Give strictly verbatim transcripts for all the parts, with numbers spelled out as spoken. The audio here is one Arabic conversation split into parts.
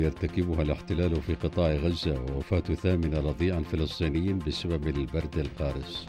يرتكبها الاحتلال في قطاع غزة، ووفاة ثامن رضيع فلسطيني بسبب البرد القارس.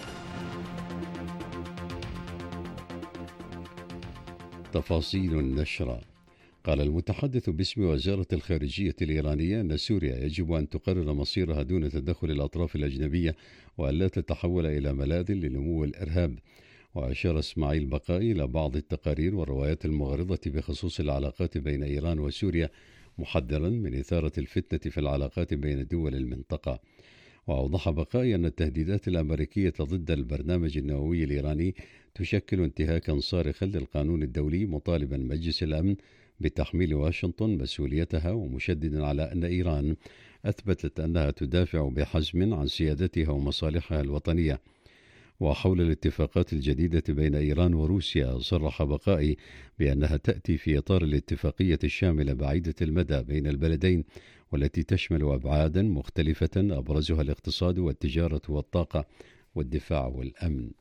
تفاصيل النشرة. قال المتحدث باسم وزارة الخارجية الإيرانية أن سوريا يجب أن تقرر مصيرها دون تدخل الأطراف الأجنبية، وأن لا تتحول إلى ملاذ لنمو الإرهاب. وأشار إسماعيل بقائي إلى بعض التقارير والروايات المغرضة بخصوص العلاقات بين إيران وسوريا، محذرا من إثارة الفتنة في العلاقات بين دول المنطقة. وأوضح بقائي أن التهديدات الأمريكية ضد البرنامج النووي الإيراني تشكل انتهاكا صارخا للقانون الدولي، مطالبا مجلس الأمن بتحميل واشنطن مسؤوليتها، ومشددا على أن إيران أثبتت أنها تدافع بحزم عن سيادتها ومصالحها الوطنية. وحول الاتفاقات الجديدة بين إيران وروسيا، صرح بقائي بأنها تأتي في إطار الاتفاقية الشاملة بعيدة المدى بين البلدين، والتي تشمل أبعادا مختلفة أبرزها الاقتصاد والتجارة والطاقة والدفاع والأمن.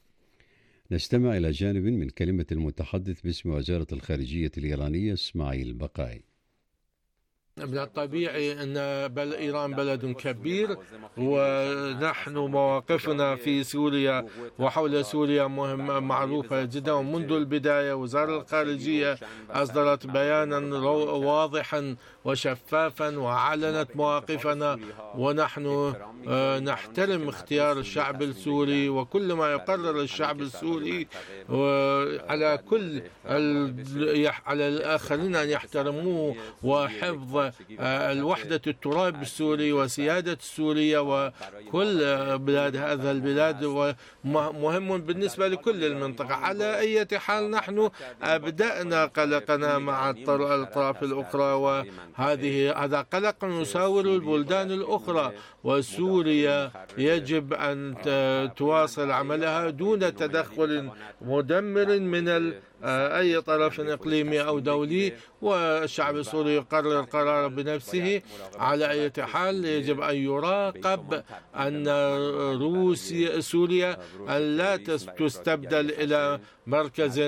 نستمع إلى جانب من كلمة المتحدث باسم وزارة الخارجية الإيرانية إسماعيل بقائي. من الطبيعي أن بل إيران بلد كبير، ونحن مواقفنا في سوريا وحول سوريا مهمة معروفة جدا، ومنذ البداية وزارة الخارجية أصدرت بيانا واضحا وشفافا وأعلنت مواقفنا، ونحن نحترم اختيار الشعب السوري وكل ما يقرر الشعب السوري، على كل على الآخرين أن يحترموه، وحفظ الوحدة التراب السوري وسيادة السورية وكل بلاد هذا البلاد، ومهم بالنسبة لكل المنطقة. على أي حال نحن أبدأنا قلقنا مع الأطراف الأخرى، وهذه هذا قلق يساور البلدان الأخرى، وسوريا يجب أن تواصل عملها دون تدخل مدمر من أي طرف إقليمي أو دولي، والشعب السوري يقرر قرار بنفسه. على أي حال يجب أن يراقب أن روسيا سوريا لا تستبدل إلى مركز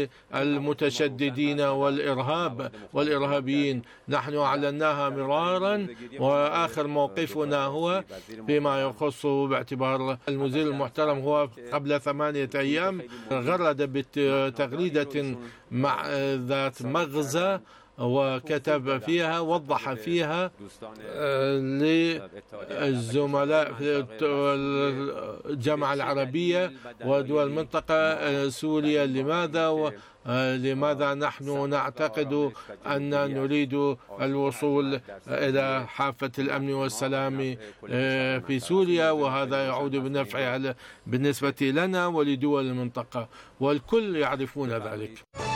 للمتشددين والإرهاب والإرهابيين. نحن أعلناها مرارا، وآخر موقفنا هو فيما يخص باعتبار المزيل المحترم هو قبل ثمانية أيام غرد بتغريدة مع ذات مغزى، وكتب فيها وضح فيها للزملاء في الجامعة العربية ودول المنطقة سوريا لماذا لماذا نحن نعتقد أن نريد الوصول إلى حافة الأمن والسلام في سوريا، وهذا يعود بالنفع بالنسبة لنا ولدول المنطقة، والكل يعرفون ذلك.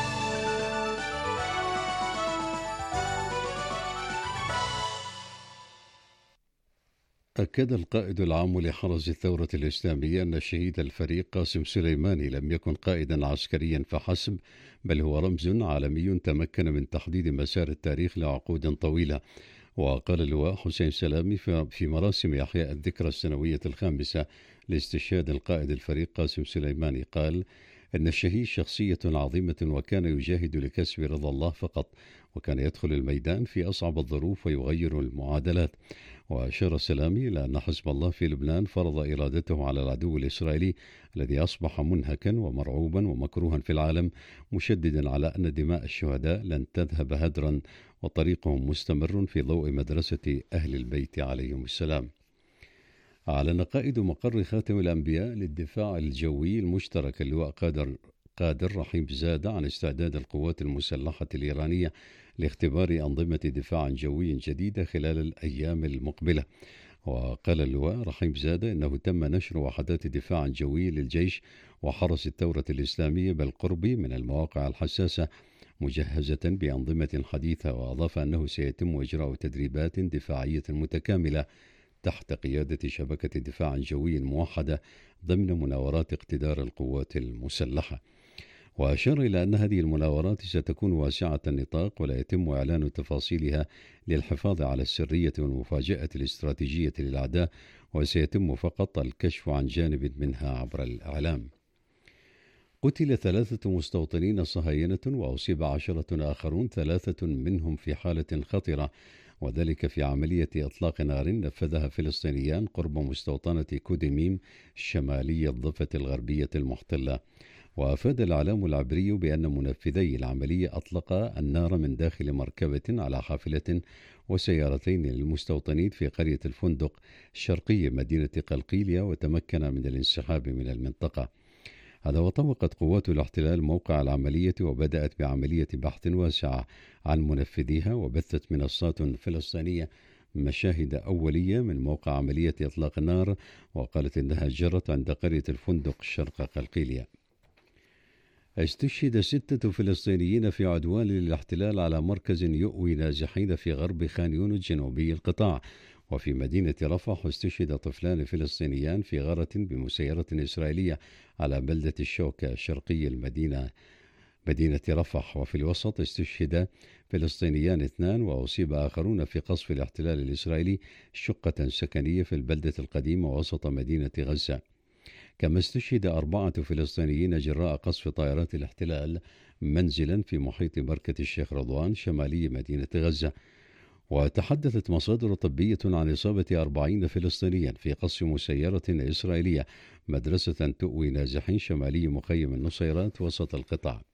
أكد القائد العام لحرس الثورة الإسلامية أن الشهيد الفريق قاسم سليماني لم يكن قائدا عسكريا فحسب، بل هو رمز عالمي تمكن من تحديد مسار التاريخ لعقود طويلة. وقال اللواء حسين سلامي في مراسم إحياء الذكرى السنوية الخامسة لاستشهاد القائد الفريق قاسم سليماني، قال إن الشهيد شخصية عظيمة، وكان يجاهد لكسب رضا الله فقط، وكان يدخل الميدان في أصعب الظروف ويغير المعادلات. وأشار سلامي إلى أن حزب الله في لبنان فرض إرادته على العدو الإسرائيلي الذي أصبح منهكا ومرعوبا ومكروها في العالم، مشددا على أن دماء الشهداء لن تذهب هدرا، وطريقهم مستمر في ضوء مدرسة أهل البيت عليهم السلام. أعلن قائد مقر خاتم الأنبياء للدفاع الجوي المشترك اللواء قادر قادر رحيم زادة عن استعداد القوات المسلحة الإيرانية لاختبار أنظمة دفاع جوي جديدة خلال الأيام المقبلة. وقال اللواء رحيم زادة إنه تم نشر وحدات دفاع جوي للجيش وحرس الثورة الإسلامية بالقرب من المواقع الحساسة مجهزة بأنظمة حديثة، وأضاف أنه سيتم إجراء تدريبات دفاعية متكاملة تحت قيادة شبكة دفاع جوي موحدة ضمن مناورات اقتدار القوات المسلحة. وأشار إلى أن هذه المناورات ستكون واسعة النطاق، ولا يتم إعلان تفاصيلها للحفاظ على السرية والمفاجأة الاستراتيجية للأعداء، وسيتم فقط الكشف عن جانب منها عبر الإعلام. قتل ثلاثة مستوطنين صهاينة وأصيب عشرة آخرون، ثلاثة منهم في حالة خطرة، وذلك في عملية إطلاق نار نفذها فلسطينيان قرب مستوطنة كوديميم شمالي الضفة الغربية المحتلة. وأفاد الإعلام العبري بأن منفذي العملية أطلقا النار من داخل مركبة على حافلة وسيارتين للمستوطنين في قرية الفندق شرقي مدينة قلقيلية، وتمكن من الانسحاب من المنطقة. هذا وطوقت قوات الاحتلال موقع العملية وبدأت بعملية بحث واسعة عن منفذيها، وبثت منصات فلسطينية مشاهد أولية من موقع عملية إطلاق النار، وقالت إنها جرت عند قرية الفندق شرق قلقيلية. استشهد ستة فلسطينيين في عدوان للاحتلال على مركز يؤوي نازحين في غرب خان يونس جنوبي القطاع. وفي مدينة رفح استشهد طفلان فلسطينيان في غارة بمسيرة إسرائيلية على بلدة الشوكة شرقي المدينة مدينة رفح. وفي الوسط استشهد فلسطينيان اثنان وأصيب آخرون في قصف الاحتلال الإسرائيلي شقة سكنية في البلدة القديمة وسط مدينة غزة. كما استشهد أربعة فلسطينيين جراء قصف طائرات الاحتلال منزلا في محيط بركة الشيخ رضوان شمالي مدينة غزة. وتحدثت مصادر طبية عن إصابة أربعين فلسطينيا في قصف مسيرة إسرائيلية مدرسة تؤوي نازحين شمالي مخيم النصيرات وسط القطاع.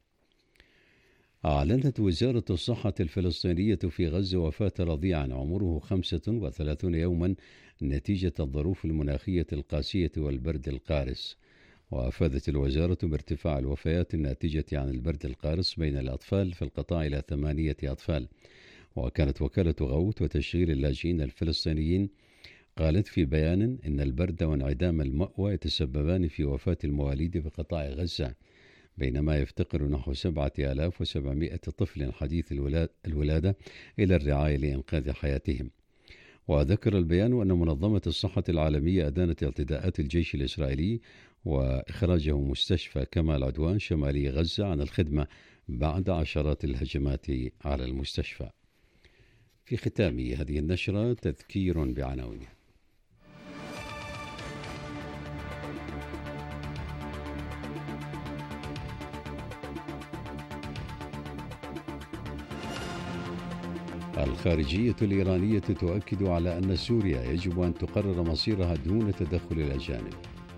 أعلنت وزارة الصحة الفلسطينية في غزة وفاة رضيعا عمره خمسة وثلاثين يوما نتيجة الظروف المناخية القاسية والبرد القارس. وأفادت الوزارة بارتفاع الوفيات الناتجة عن البرد القارس بين الأطفال في القطاع إلى ثمانية أطفال. وكانت وكالة غوث وتشغيل اللاجئين الفلسطينيين قالت في بيان إن البرد وانعدام المأوى يتسببان في وفاة المواليد في قطاع غزة، بينما يفتقر نحو سبعة آلاف وسبعمائة طفل حديث الولادة إلى الرعاية لإنقاذ حياتهم. وذكر البيان أن منظمة الصحة العالمية أدانت اعتداءات الجيش الإسرائيلي وإخراجه مستشفى كمال عدوان شمالي غزة عن الخدمة بعد عشرات الهجمات على المستشفى. في ختام هذه النشرة تذكير بعناوينها. الخارجية الإيرانية تؤكد على أن سوريا يجب أن تقرر مصيرها دون تدخل الأجانب.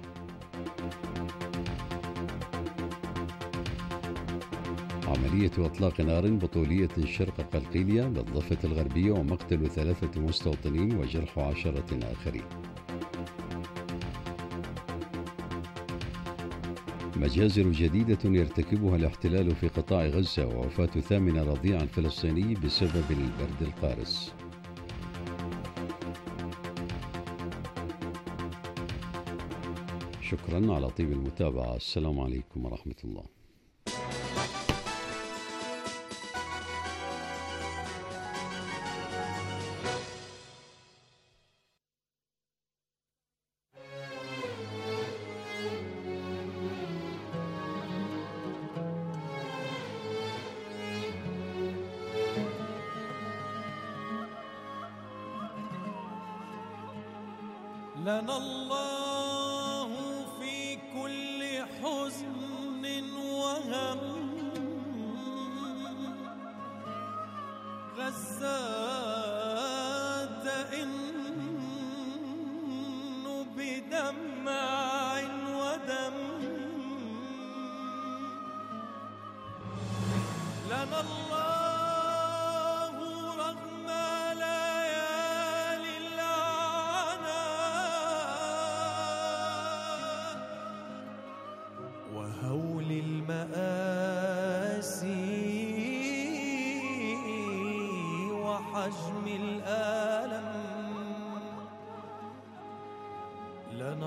عملية إطلاق نار بطولية شرق قلقيلية بالضفة الغربية ومقتل ثلاثة مستوطنين وجرح عشرة آخرين. مجازر جديدة يرتكبها الاحتلال في قطاع غزة ووفاة ثامن رضيع فلسطيني بسبب البرد القارس. شكرا على طيب المتابعة. السلام عليكم ورحمة الله. لنا الله في كل حزن وهم غزات إنه بدمع ودم. لنا الله حجم الألم. لنا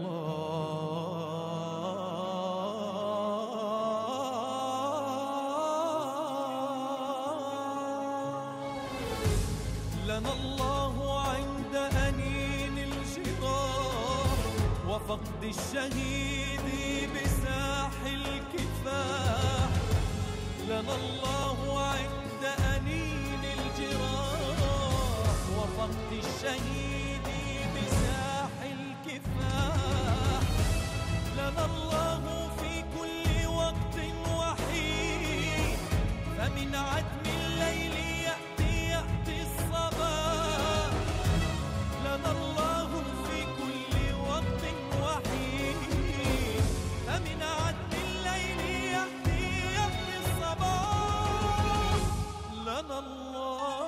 الله لنا الله عند أنين الجراح وفقد الشهيد بساح الكفاح. لنا الله عند أنين الجراح وفقد الشهيد بساح الكفاح. لنا الله في كل عتم الليل يأتي يأتي الصباح لنا الله في كل وقت وحين فمن عتم الليل يأتي يأتي الصباح لنا الله.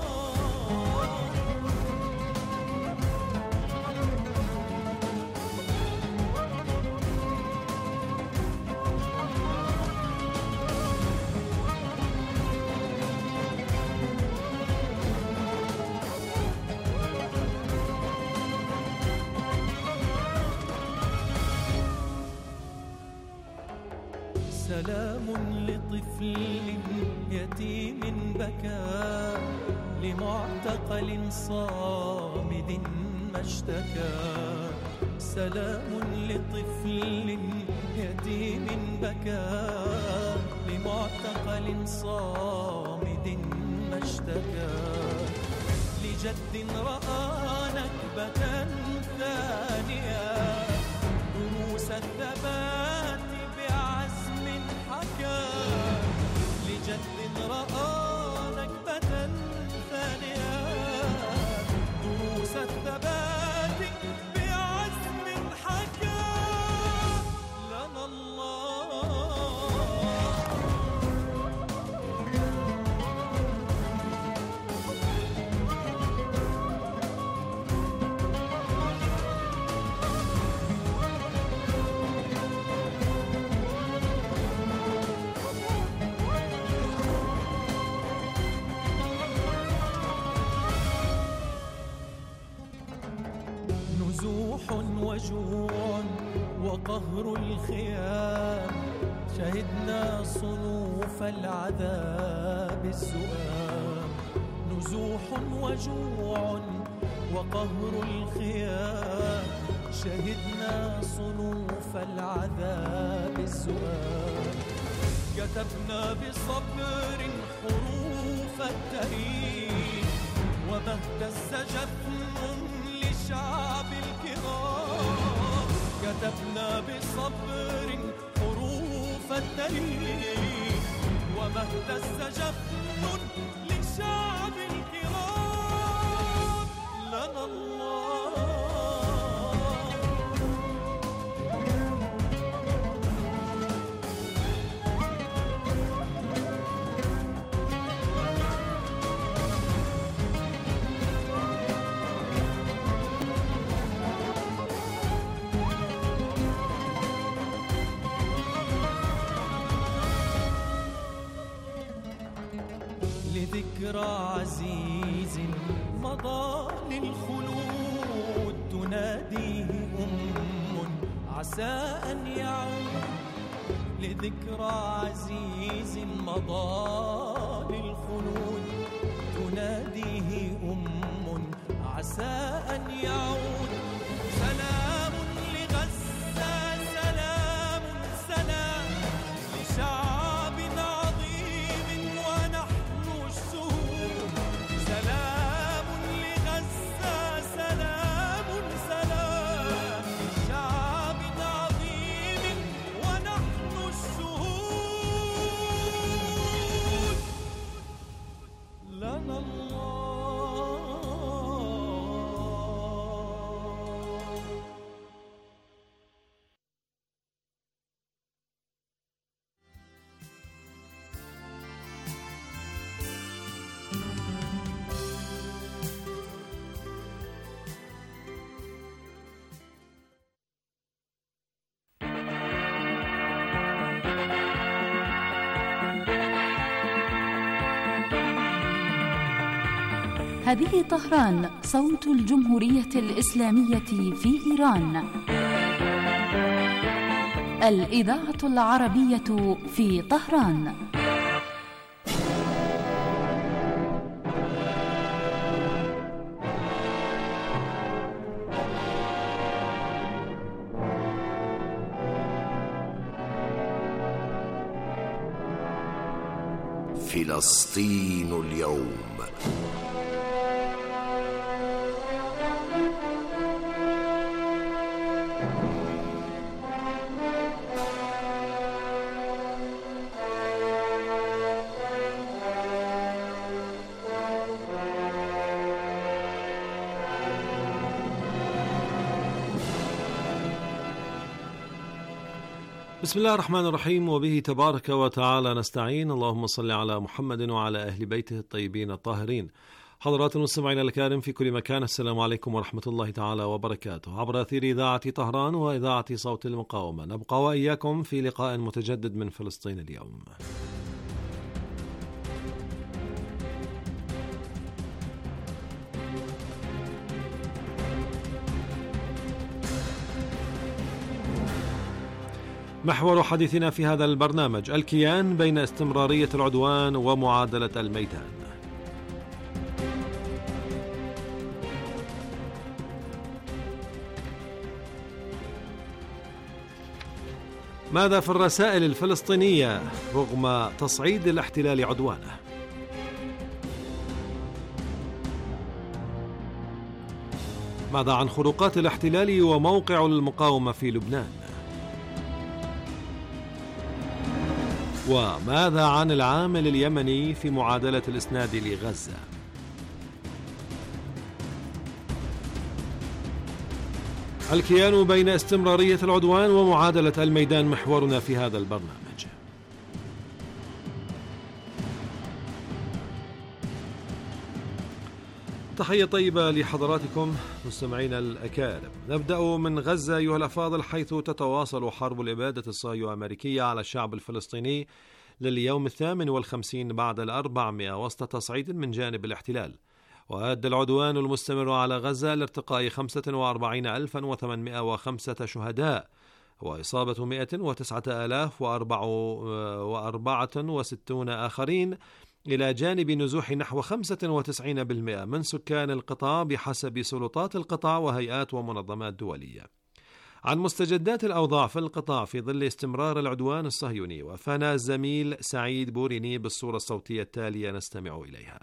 سلام لطفل يتيم بكى لمعتقل صامد ما اشتكى. سلام لطفل يتيم بكى لمعتقل صامد ما اشتكى. لجد رأى نكبة ثانية دروس الثبات بعزم حكى. لجد رأى نكبة ثانية دروس الثبات بعزم حكى لنا الله. نزوح وجوع وقهر الخيام شهدنا صنوف العذاب الزؤام. نزوح وجوع وقهر الخيام شهدنا صنوف العذاب الزؤام. كتبنا بصبر حروف التاريخ وما اهتز جفن للشعب الكرام. كتبنا بصبر حروف التاريخ وما اهتز جفن للشعب الكرام لنا الله. لذكرى عزيز مضى للخلود تناديه أم عسى أن يعود. لذكرى عزيز مضى للخلود تناديه أم عسى أن يعود. سلام لغزة سلام سلام لشعب عظيم ونحن الشهود. سلام لغزة سلام سلام لشعب عظيم ونحن الشهود لنا الله. هذه طهران صوت الجمهورية الإسلامية في إيران. الإذاعة العربية في طهران. فلسطين اليوم. بسم الله الرحمن الرحيم، وبه تبارك وتعالى نستعين. اللهم صل على محمد وعلى أهل بيته الطيبين الطاهرين. حضرات المستمعين الكرام في كل مكان، السلام عليكم ورحمة الله تعالى وبركاته. عبر أثير إذاعة طهران وإذاعة صوت المقاومة نبقى وإياكم في لقاء متجدد من فلسطين اليوم. محور حديثنا في هذا البرنامج الكيان بين استمرارية العدوان ومعادلة الميدان. ماذا في الرسائل الفلسطينية رغم تصعيد الاحتلال عدوانه؟ ماذا عن خروقات الاحتلال وموقع المقاومة في لبنان؟ وماذا عن العامل اليمني في معادلة الإسناد لغزة؟ الكيان بين استمرارية العدوان ومعادلة الميدان محورنا في هذا البرنامج. تحية طيبة لحضراتكم مستمعينا الأكارم. نبدأ من غزة أيها الأفاضل، حيث تتواصل حرب الإبادة الصهيونية الأمريكية على الشعب الفلسطيني لليوم الثامن والخمسين بعد الأربعمائة وسط تصعيد من جانب الاحتلال. وأدى العدوان المستمر على غزة لارتقاء خمسة وأربعين ألفا وثمانمائة وخمسة شهداء وإصابة مائة وتسعة آلاف وأربعة وستين آخرين، إلى جانب نزوح نحو خمسة وتسعين بالمئة من سكان القطاع بحسب سلطات القطاع وهيئات ومنظمات دولية. عن مستجدات الأوضاع في القطاع في ظل استمرار العدوان الصهيوني وفانا الزميل سعيد بوريني بالصورة الصوتية التالية نستمع إليها.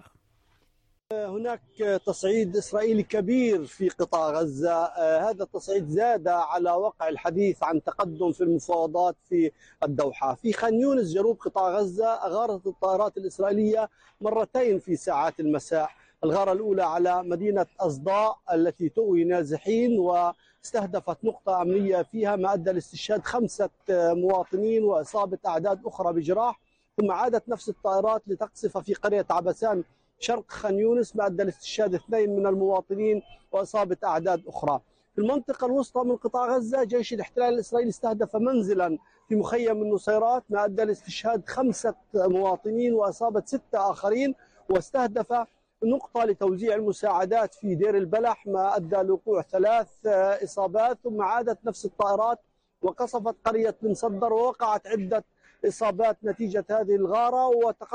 هناك تصعيد إسرائيلي كبير في قطاع غزة. هذا التصعيد زاد على وقع الحديث عن تقدم في المفاوضات في الدوحة. في خان يونس جنوب قطاع غزة أغارت الطائرات الإسرائيلية مرتين في ساعات المساء. الغارة الأولى على مدينة أصداء التي تؤوي نازحين واستهدفت نقطة أمنية فيها، ما أدى لاستشهاد خمسة مواطنين وإصابة أعداد أخرى بجراح. ثم عادت نفس الطائرات لتقصف في قرية عبسان شرق خان يونس، ما أدى لاستشهاد اثنين من المواطنين وإصابة أعداد أخرى. في المنطقة الوسطى من قطاع غزة جيش الاحتلال الإسرائيلي استهدف منزلا في مخيم النصيرات، ما أدى لاستشهاد خمسة مواطنين وإصابة ستة آخرين، واستهدف نقطة لتوزيع المساعدات في دير البلح، ما أدى لوقوع ثلاث إصابات. ثم عادت نفس الطائرات وقصفت قرية بن صدر ووقعت عدة إصابات نتيجة هذه الغارة.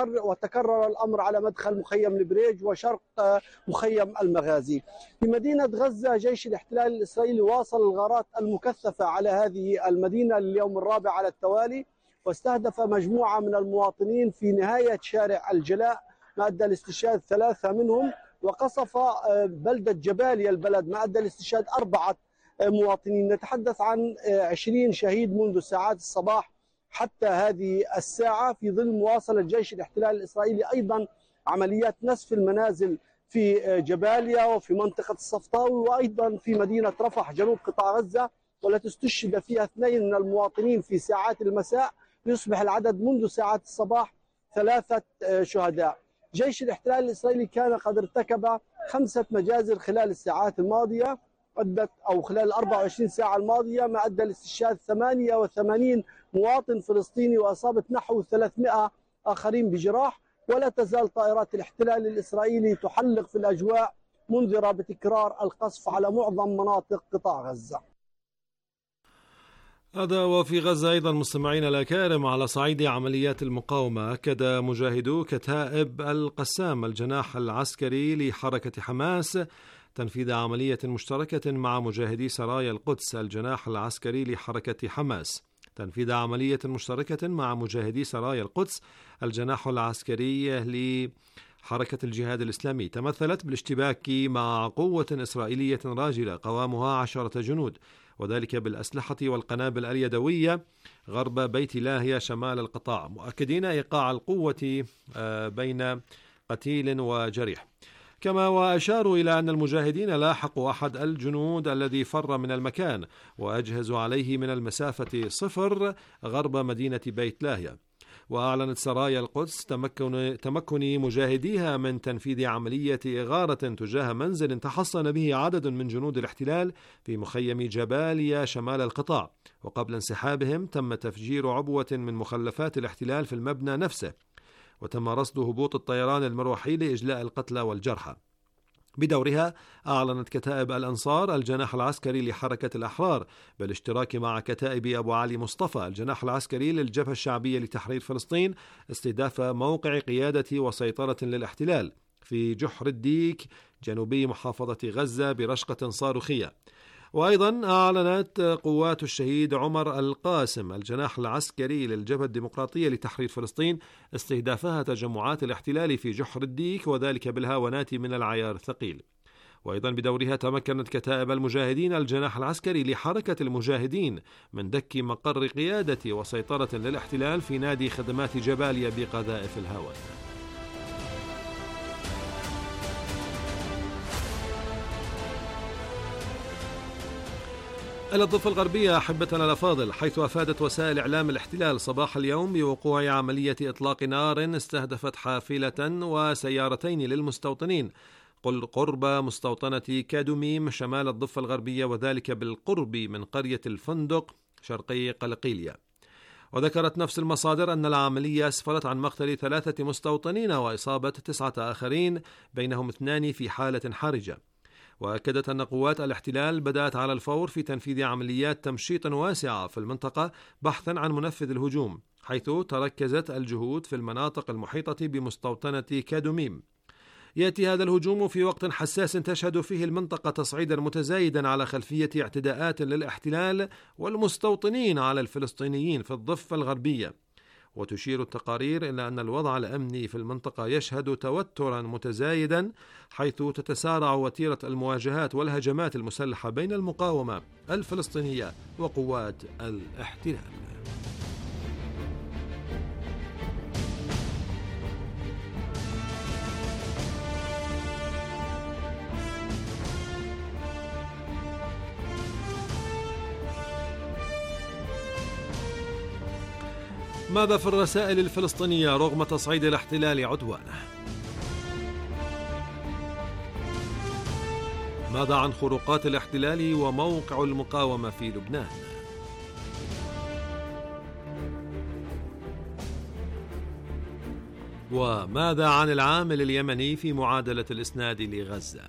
وتكرر الأمر على مدخل مخيم البريج وشرق مخيم المغازي. في مدينة غزة جيش الاحتلال الإسرائيلي واصل الغارات المكثفة على هذه المدينة لليوم الرابع على التوالي، واستهدف مجموعة من المواطنين في نهاية شارع الجلاء، ما أدى لاستشهاد ثلاثة منهم. وقصف بلدة جباليا البلد، ما أدى لاستشهاد أربعة مواطنين. نتحدث عن عشرين شهيد منذ ساعات الصباح حتى هذه الساعة، في ظل مواصلة جيش الاحتلال الإسرائيلي أيضا عمليات نسف المنازل في جباليا وفي منطقة الصفطاوي وأيضا في مدينة رفح جنوب قطاع غزة، والتي استشهد فيها اثنين من المواطنين في ساعات المساء، ليصبح العدد منذ ساعات الصباح ثلاثة شهداء. جيش الاحتلال الإسرائيلي كان قد ارتكب خمسة مجازر خلال الساعات الماضية أدت أو خلال الأربع وعشرين ساعة الماضية، ما أدى لاستشهاد ثمانية وثمانين مواطن فلسطيني وأصابت نحو ثلاثمائة آخرين بجراح. ولا تزال طائرات الاحتلال الإسرائيلي تحلق في الأجواء منذرة بتكرار القصف على معظم مناطق قطاع غزة. هذا وفي غزة أيضا مستمعين الأكارم، على صعيد عمليات المقاومة أكد مجاهدو كتائب القسام الجناح العسكري لحركة حماس تنفيذ عملية مشتركة مع مجاهدي سرايا القدس الجناح العسكري لحركة حماس تنفيذ عملية مشتركة مع مجاهدي سرايا القدس الجناح العسكري لحركة الجهاد الإسلامي تمثلت بالاشتباك مع قوة إسرائيلية راجلة قوامها عشرة جنود، وذلك بالأسلحة والقنابل اليدوية غرب بيت لاهيا شمال القطاع، مؤكدين إيقاع القوة بين قتيل وجريح. كما وأشاروا إلى أن المجاهدين لاحقوا أحد الجنود الذي فر من المكان وأجهزوا عليه من المسافة صفر غرب مدينة بيت لاهيا. وأعلنت سرايا القدس تمكن, تمكن مجاهديها من تنفيذ عملية إغارة تجاه منزل تحصن به عدد من جنود الاحتلال في مخيم جباليا شمال القطاع، وقبل انسحابهم تم تفجير عبوة من مخلفات الاحتلال في المبنى نفسه، وتم رصد هبوط الطيران المروحي لإجلاء القتلى والجرحى. بدورها أعلنت كتائب الأنصار الجناح العسكري لحركة الأحرار بالاشتراك مع كتائب أبو علي مصطفى الجناح العسكري للجبهة الشعبية لتحرير فلسطين استهداف موقع قيادة وسيطرة للاحتلال في جحر الديك جنوبي محافظة غزة برشقة صاروخية. وأيضا أعلنت قوات الشهيد عمر القاسم الجناح العسكري للجبهة الديمقراطية لتحرير فلسطين استهدافها تجمعات الاحتلال في جحر الديك وذلك بالهاونات من العيار الثقيل. وأيضا بدورها تمكنت كتائب المجاهدين الجناح العسكري لحركة المجاهدين من دك مقر قيادة وسيطرة للاحتلال في نادي خدمات جباليا بقذائف الهاون. إلى الضفة الغربية أحبتنا الأفاضل، حيث أفادت وسائل إعلام الاحتلال صباح اليوم بوقوع عملية إطلاق نار استهدفت حافلة وسيارتين للمستوطنين قرب مستوطنة كادوميم شمال الضفة الغربية، وذلك بالقرب من قرية الفندق شرقي قلقيلية. وذكرت نفس المصادر أن العملية أسفرت عن مقتل ثلاثة مستوطنين وإصابة تسعة آخرين بينهم اثنان في حالة حرجة. وأكدت أن قوات الاحتلال بدأت على الفور في تنفيذ عمليات تمشيط واسعة في المنطقة بحثا عن منفذ الهجوم، حيث تركزت الجهود في المناطق المحيطة بمستوطنة كادوميم. يأتي هذا الهجوم في وقت حساس تشهد فيه المنطقة تصعيدا متزايدا على خلفية اعتداءات للاحتلال والمستوطنين على الفلسطينيين في الضفة الغربية. وتشير التقارير إلى أن الوضع الأمني في المنطقة يشهد توترا متزايدا، حيث تتسارع وتيرة المواجهات والهجمات المسلحة بين المقاومة الفلسطينية وقوات الاحتلال. ماذا في الرسائل الفلسطينية رغم تصعيد الاحتلال عدوانه؟ ماذا عن خروقات الاحتلال وموقع المقاومة في لبنان؟ وماذا عن العامل اليمني في معادلة الإسناد لغزة؟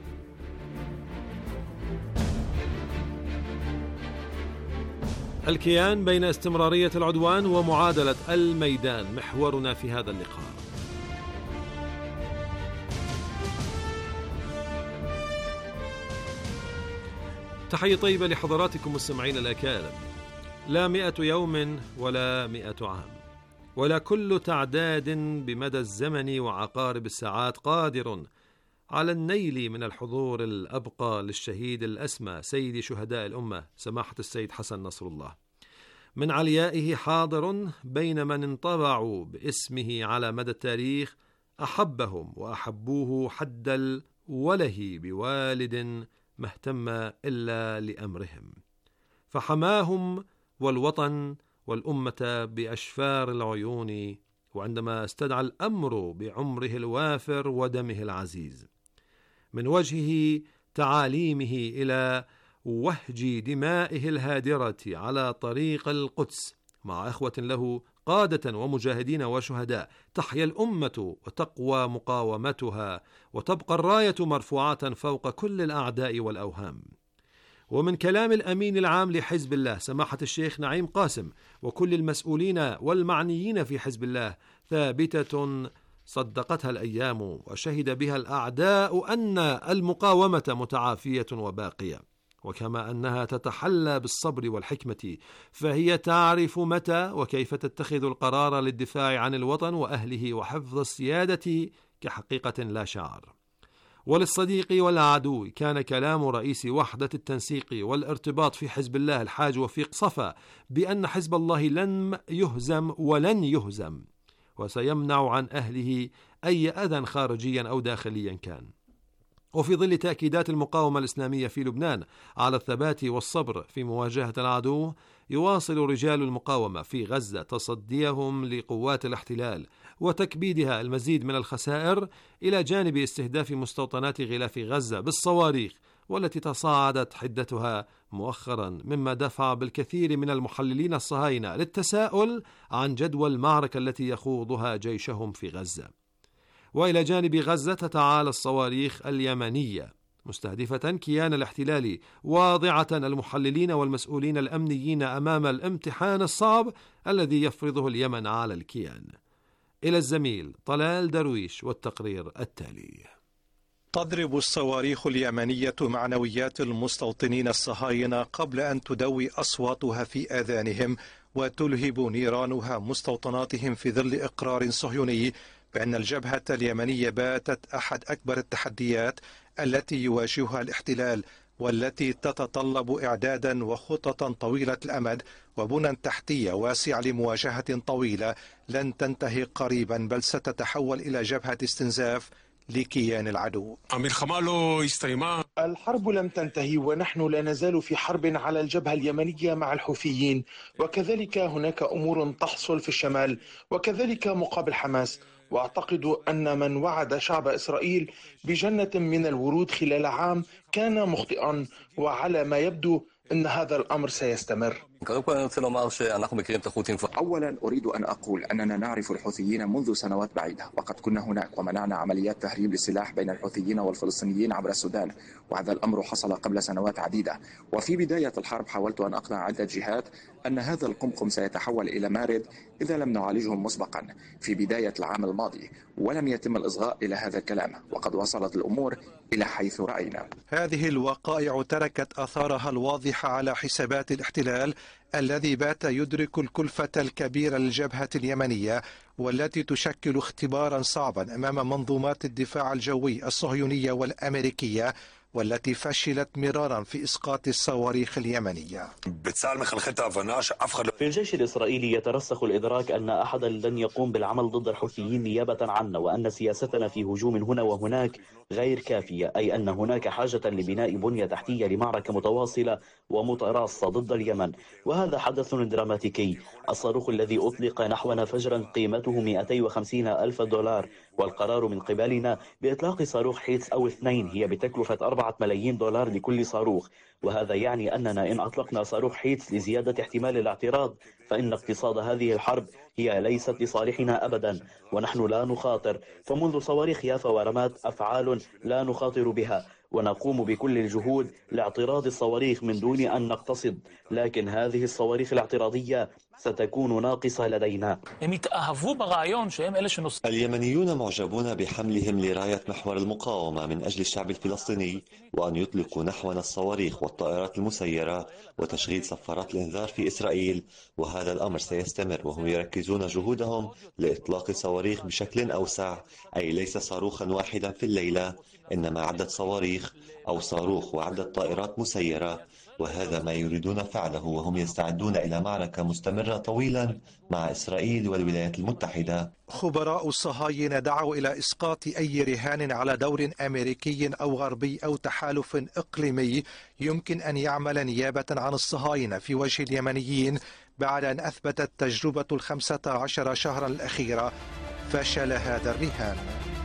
الكيان بين استمرارية العدوان ومعادلة الميدان محورنا في هذا اللقاء. تحية طيبة لحضراتكم مستمعين الأكارم. لا مئة يوم ولا مئة عام ولا كل تعداد بمدى الزمن وعقارب الساعات قادر على النيل من الحضور الأبقى للشهيد الأسمى سيد شهداء الأمة سماحة السيد حسن نصر الله من عليائه حاضر بين من انطبعوا باسمه على مدى التاريخ، أحبهم وأحبوه حد الوله بوالد ما اهتم إلا لأمرهم، فحماهم والوطن والأمة بأشفار العيون، وعندما استدعى الأمر بعمره الوافر ودمه العزيز من وجهه تعاليمه إلى وهج دمائه الهادرة على طريق القدس مع إخوة له قادة ومجاهدين وشهداء، تحيا الأمة وتقوى مقاومتها وتبقى الراية مرفوعة فوق كل الأعداء والأوهام. ومن كلام الأمين العام لحزب الله سماحة الشيخ نعيم قاسم وكل المسؤولين والمعنيين في حزب الله ثابتة صدقتها الأيام وشهد بها الأعداء أن المقاومة متعافية وباقية، وكما أنها تتحلى بالصبر والحكمة فهي تعرف متى وكيف تتخذ القرار للدفاع عن الوطن وأهله وحفظ السيادة كحقيقة لا شعر. وللصديق والعدو كان كلام رئيس وحدة التنسيق والارتباط في حزب الله الحاج وفيق صفا بأن حزب الله لن يهزم ولن يهزم، وسيمنع عن أهله أي أذى خارجيا أو داخليا كان. وفي ظل تأكيدات المقاومة الإسلامية في لبنان على الثبات والصبر في مواجهة العدو، يواصل رجال المقاومة في غزة تصديهم لقوات الاحتلال وتكبيدها المزيد من الخسائر، إلى جانب استهداف مستوطنات غلاف غزة بالصواريخ، والتي تصاعدت حدتها مؤخرا، مما دفع بالكثير من المحللين الصهاينة للتساؤل عن جدوى المعركة التي يخوضها جيشهم في غزة. وإلى جانب غزة تتعالى الصواريخ اليمنية مستهدفة كيان الاحتلال، واضعة المحللين والمسؤولين الأمنيين أمام الامتحان الصعب الذي يفرضه اليمن على الكيان. إلى الزميل طلال درويش والتقرير التالي. تضرب الصواريخ اليمنية معنويات المستوطنين الصهاينة قبل أن تدوي أصواتها في آذانهم وتلهب نيرانها مستوطناتهم، في ظل إقرار صهيوني بأن الجبهة اليمنية باتت أحد أكبر التحديات التي يواجهها الاحتلال، والتي تتطلب إعدادا وخططا طويلة الأمد وبنى تحتية واسعة لمواجهة طويلة لن تنتهي قريبا، بل ستتحول إلى جبهة استنزاف لكيان العدو. الحرب لم تنتهي ونحن لا نزال في حرب على الجبهة اليمنية مع الحوثيين، وكذلك هناك أمور تحصل في الشمال، وكذلك مقابل حماس. وأعتقد أن من وعد شعب إسرائيل بجنة من الورود خلال عام كان مخطئا، وعلى ما يبدو أن هذا الأمر سيستمر. أولا أريد أن أقول أننا نعرف الحوثيين منذ سنوات بعيدة، وقد كنا هناك ومنعنا عمليات تهريب للسلاح بين الحوثيين والفلسطينيين عبر السودان، وهذا الأمر حصل قبل سنوات عديدة. وفي بداية الحرب حاولت أن أقنع عدة جهات أن هذا القمقم سيتحول إلى مارد إذا لم نعالجهم مسبقا في بداية العام الماضي، ولم يتم الإصغاء إلى هذا الكلام، وقد وصلت الأمور إلى حيث رأينا. هذه الوقائع تركت أثارها الواضحة على حسابات الاحتلال الذي بات يدرك الكلفة الكبيرة للجبهة اليمنية، والتي تشكل اختبارا صعبا أمام منظومات الدفاع الجوي الصهيونية والأمريكية، والتي فشلت مرارا في إسقاط الصواريخ اليمنية. في الجيش الإسرائيلي يترسخ الإدراك أن أحدا لن يقوم بالعمل ضد الحوثيين نيابة عنا، وأن سياستنا في هجوم هنا وهناك غير كافية، أي أن هناك حاجة لبناء بنية تحتية لمعركة متواصلة ومتراصة ضد اليمن. وهذا حدث دراماتيكي. الصاروخ الذي أطلق نحونا فجرا قيمته مئتين وخمسين ألف دولار، والقرار من قبلنا بإطلاق صاروخ حيتس أو اثنين هي بتكلفة أربعة ملايين دولار لكل صاروخ. وهذا يعني أننا إن أطلقنا صاروخ حيتس لزيادة احتمال الاعتراض، فإن اقتصاد هذه الحرب هي ليست لصالحنا أبدا، ونحن لا نخاطر. فمنذ صواريخ يافا ورمات أفعال لا نخاطر بها، ونقوم بكل الجهود لاعتراض الصواريخ من دون أن نقتصد، لكن هذه الصواريخ الاعتراضية ستكون ناقصة لدينا. اليمنيون معجبون بحملهم لراية محور المقاومة من أجل الشعب الفلسطيني، وأن يطلقوا نحونا الصواريخ والطائرات المسيرة وتشغيل صفارات الإنذار في إسرائيل، وهذا الأمر سيستمر، وهم يركزون جهودهم لإطلاق صواريخ بشكل أوسع، أي ليس صاروخا واحدا في الليلة، إنما عدة صواريخ أو صاروخ وعدة طائرات مسيرة، وهذا ما يريدون فعله، وهم يستعدون إلى معركة مستمرة طويلا مع إسرائيل والولايات المتحدة. خبراء الصهاينة دعوا إلى إسقاط أي رهان على دور أمريكي أو غربي أو تحالف إقليمي يمكن أن يعمل نيابة عن الصهاينة في وجه اليمنيين، بعد أن أثبتت تجربة الخمسة عشر شهرا الأخيرة فشل هذا الرهان.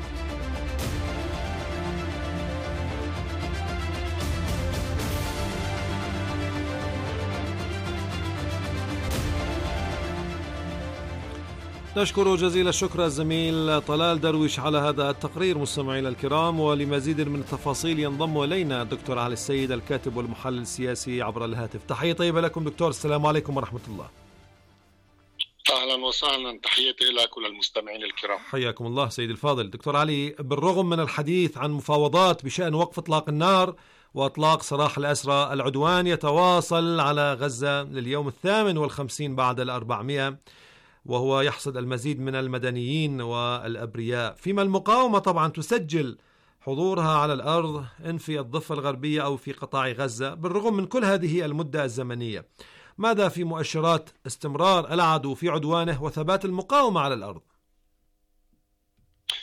نشكر جزيل الشكر الزميل طلال درويش على هذا التقرير. مستمعينا الكرام، ولمزيد من التفاصيل ينضم إلينا الدكتور علي السيد الكاتب والمحلل السياسي عبر الهاتف. تحية طيبة لكم دكتور، السلام عليكم ورحمة الله. أهلا وسهلا، تحياتي لك وللمستمعين الكرام. حياكم الله سيد الفاضل. دكتور علي، بالرغم من الحديث عن مفاوضات بشأن وقف إطلاق النار وإطلاق سراح الأسرى، العدوان يتواصل على غزة لليوم الثامن والخمسين بعد الأربعمائة، وهو يحصد المزيد من المدنيين والأبرياء، فيما المقاومة طبعا تسجل حضورها على الأرض إن في الضفة الغربية أو في قطاع غزة. بالرغم من كل هذه المدة الزمنية، ماذا في مؤشرات استمرار العدو في عدوانه وثبات المقاومة على الأرض؟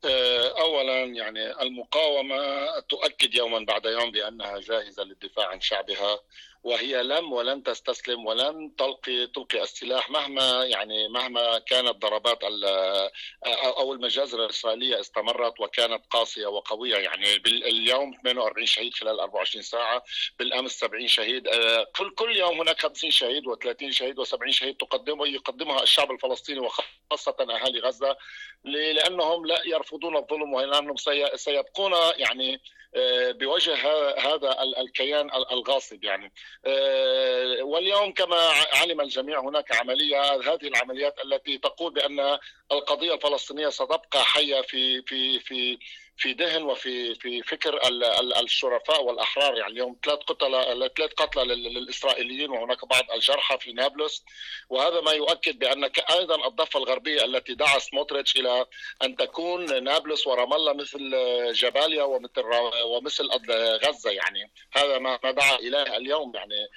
أولا يعني المقاومة تؤكد يوما بعد يوم بأنها جاهزة للدفاع عن شعبها، وهي لم ولن تستسلم ولن تلقي تلقي السلاح مهما يعني مهما كانت ضربات أو المجازر الإسرائيلية استمرت وكانت قاسية وقوية. يعني اليوم ثمانية وأربعين شهيد خلال أربعة وعشرين ساعة، بالأمس سبعين شهيد، كل كل يوم هناك خمسين شهيد وثلاثين شهيد وسبعين شهيد تقدمه يقدمها الشعب الفلسطيني وخاصة أهالي غزة، لأنهم لا يرفضون الظلم ولأنهم سيبقون يعني بوجه هذا الكيان الغاصب. يعني واليوم كما علم الجميع هناك عملية، هذه العمليات التي تقول بأن القضية الفلسطينية ستبقى حية في في في في ذهن وفي في فكر الشرفاء والأحرار. يعني اليوم ثلاث قتلى ثلاث قتلى للإسرائيليين وهناك بعض الجرحى في نابلس، وهذا ما يؤكد بأن أيضا الضفة الغربية التي دعا سموتريتش إلى أن تكون نابلس ورام الله مثل جباليا ومثل ومثل غزة. يعني هذا ما دعا إليه اليوم يعني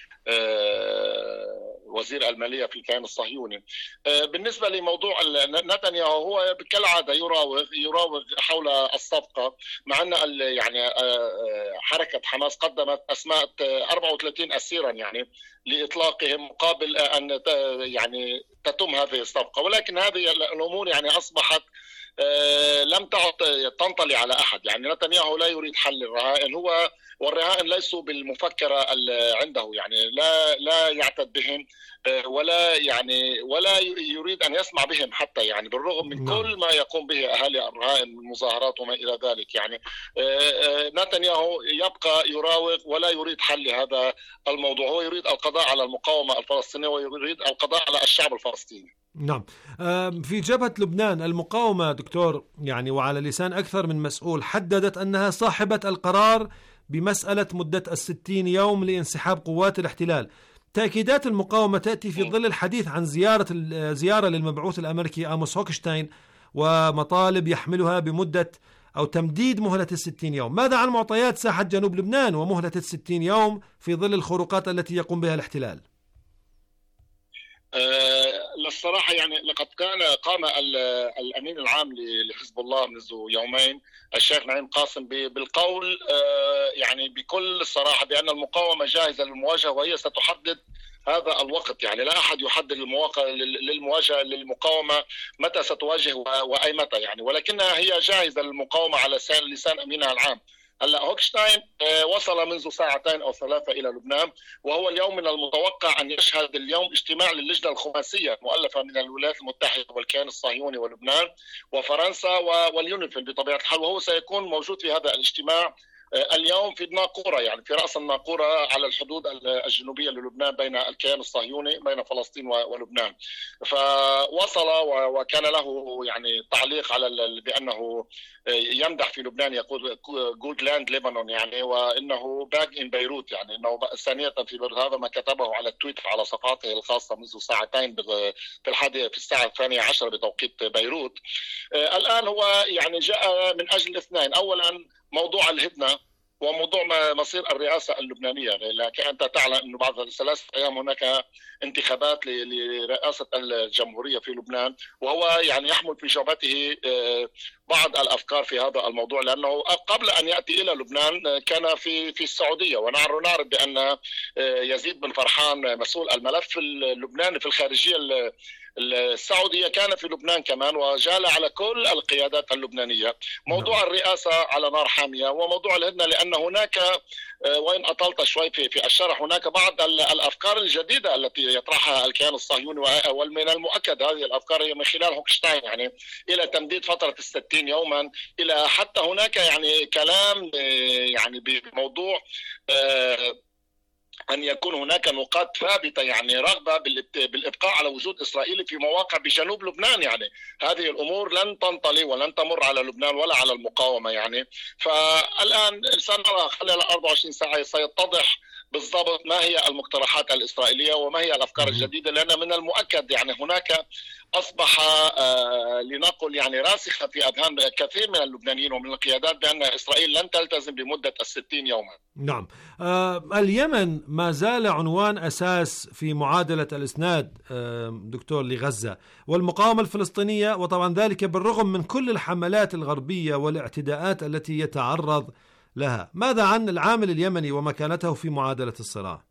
وزير المالية في الكيان الصهيوني. بالنسبة لموضوع نتنياهو، هو كالعادة يراوغ يراوغ حول الصفقة، مع أن يعني حركة حماس قدمت أسماء أربعة وثلاثين أسيرا يعني لإطلاقهم مقابل أن يعني تتم هذه الصفقة، ولكن هذه الأمور يعني أصبحت لم تعد تنطلي على أحد. يعني نتنياهو لا يريد حل الرهائن، هو والرهائن ليسوا بالمفكرة عنده، يعني لا لا يعتد بهم ولا يعني ولا يريد أن يسمع بهم حتى، يعني بالرغم من كل ما يقوم به أهالي الرهائن من مظاهرات وما إلى ذلك. يعني نتنياهو يبقى يراوغ ولا يريد حل هذا الموضوع، هو يريد القضاء على المقاومة الفلسطينية ويريد القضاء على الشعب الفلسطيني. نعم. في جبهة لبنان المقاومة دكتور يعني وعلى لسان أكثر من مسؤول حددت أنها صاحبة القرار بمسألة مدة الستين يوم لانسحاب قوات الاحتلال. تأكيدات المقاومة تأتي في ظل الحديث عن زيارة زيارة للمبعوث الأمريكي آموس هوكشتاين ومطالب يحملها بمدة أو تمديد مهلة الستين يوم. ماذا عن معطيات ساحة جنوب لبنان ومهلة الستين يوم في ظل الخروقات التي يقوم بها الاحتلال؟ أه للصراحة يعني لقد كان قام الأمين العام لحزب الله منذ يومين الشيخ نعيم قاسم بالقول أه يعني بكل الصراحة بأن المقاومة جاهزة للمواجهة وهي ستحدد هذا الوقت. يعني لا أحد يحدد المواقع للمواجهة للمقاومة متى ستواجه وأي متى يعني، ولكنها هي جاهزة للمقاومة على لسان أمينها العام. هلا هوكشتاين وصل منذ ساعتين أو ثلاثة إلى لبنان، وهو اليوم من المتوقع أن يشهد اليوم اجتماع للجنة الخماسية المؤلفة من الولايات المتحدة والكيان الصهيوني ولبنان وفرنسا واليونيفيل بطبيعة الحال، وهو سيكون موجود في هذا الاجتماع اليوم في الناقورة، يعني في رأس الناقورة على الحدود الجنوبية للبنان بين الكيان الصهيوني بين فلسطين ولبنان. فوصل وكان له يعني تعليق على بأنه يمدح في لبنان، يقول جود لاند لبنان يعني، وإنه باك إن بيروت، يعني إنه ثانية في بيروت. هذا ما كتبه على التويتر على صفحاته الخاصة منذ ساعتين في الحادية في الساعة الثانية عشر بتوقيت بيروت. الآن هو يعني جاء من أجل اثنين، أولا موضوع الهدنة وموضوع مصير الرئاسة اللبنانية، لكن أنت تعلم أنه بعد ثلاثة أيام هناك انتخابات لرئاسة الجمهورية في لبنان، وهو يعني يحمل في جعبته بعض الأفكار في هذا الموضوع، لأنه قبل أن يأتي إلى لبنان كان في في السعودية، ونعرف نعرف بأن يزيد بن فرحان مسؤول الملف اللبناني في الخارجية السعودية كان في لبنان كمان، وجال على كل القيادات اللبنانية. موضوع الرئاسة على نار حامية، وموضوع الهدنة لأن هناك وإن أطلت شوي في في الشرح هناك بعض الأفكار الجديدة التي يطرحها الكيان الصهيوني، ومن المؤكد هذه الأفكار هي من خلال هوكشتاين، يعني إلى تمديد فترة الستين يوما، إلى حتى هناك يعني كلام يعني بموضوع أن يكون هناك نقاط ثابتة، يعني رغبة بالإبقاء على وجود إسرائيلي في مواقع بجنوب لبنان. يعني هذه الأمور لن تنطلي ولن تمر على لبنان ولا على المقاومة يعني. فالآن سنرى خلال أربعة وعشرين ساعة سيتضح بالضبط ما هي المقترحات الإسرائيلية وما هي الأفكار الجديدة، لأن من المؤكد يعني هناك أصبح آه لنقل يعني راسخة في أذهان كثير من اللبنانيين ومن القيادات بأن إسرائيل لن تلتزم بمدة الستين يوما. نعم. آه اليمن ما زال عنوان أساس في معادلة الإسناد آه دكتور لغزة والمقاومة الفلسطينية، وطبعا ذلك بالرغم من كل الحملات الغربية والاعتداءات التي يتعرض لها. ماذا عن العامل اليمني ومكانته في معادلة الصراع؟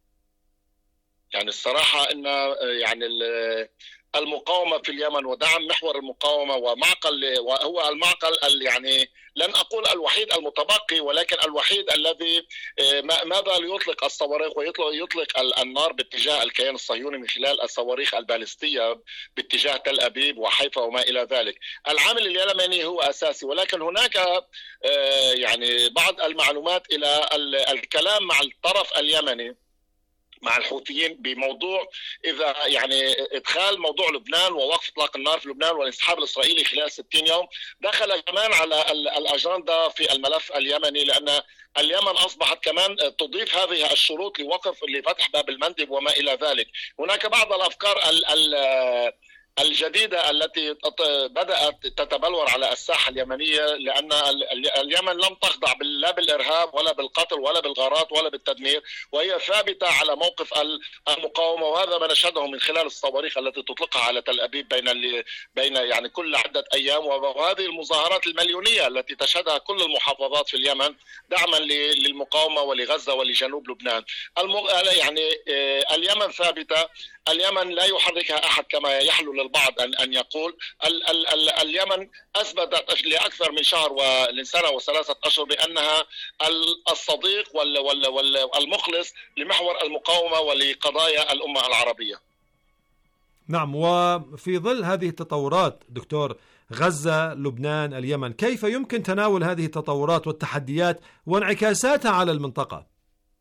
يعني الصراحة أن يعني المقاومة في اليمن ودعم محور المقاومة ومعقل، وهو المعقل يعني لن أقول الوحيد المتبقي ولكن الوحيد الذي ماذا ليطلق الصواريخ ويطلق يطلق النار باتجاه الكيان الصهيوني من خلال الصواريخ البالستية باتجاه تل أبيب وحيفا وما إلى ذلك. العامل اليمني هو أساسي، ولكن هناك يعني بعض المعلومات إلى الكلام مع الطرف اليمني مع الحوثيين بموضوع إذا يعني إدخال موضوع لبنان ووقف إطلاق النار في لبنان والانسحاب الإسرائيلي خلال ستين يوم دخل كمان على الأجندة في الملف اليمني، لأن اليمن أصبحت كمان تضيف هذه الشروط لوقف لفتح باب المندب وما إلى ذلك. هناك بعض الأفكار ال ال الجديدة التي بدأت تتبلور على الساحة اليمنية، لأن اليمن لم تخضع لا بالإرهاب ولا بالقتل ولا بالغارات ولا بالتدمير، وهي ثابتة على موقف المقاومة، وهذا ما نشهده من خلال الصواريخ التي تطلقها على تل أبيب بين بين يعني كل عدة أيام، وهذه المظاهرات المليونية التي تشهدها كل المحافظات في اليمن دعما للمقاومة ولغزة ولجنوب لبنان. يعني اليمن ثابتة، اليمن لا يحركها أحد كما يحلو للبعض أن أن يقول. ال ال ال اليمن أثبتت لأكثر من شهر ولسنة وثلاثة أشهر بأنها الصديق وال وال والمخلص لمحور المقاومة ولقضايا الأمة العربية. نعم. وفي ظل هذه التطورات دكتور، غزة، لبنان، اليمن، كيف يمكن تناول هذه التطورات والتحديات وانعكاساتها على المنطقة؟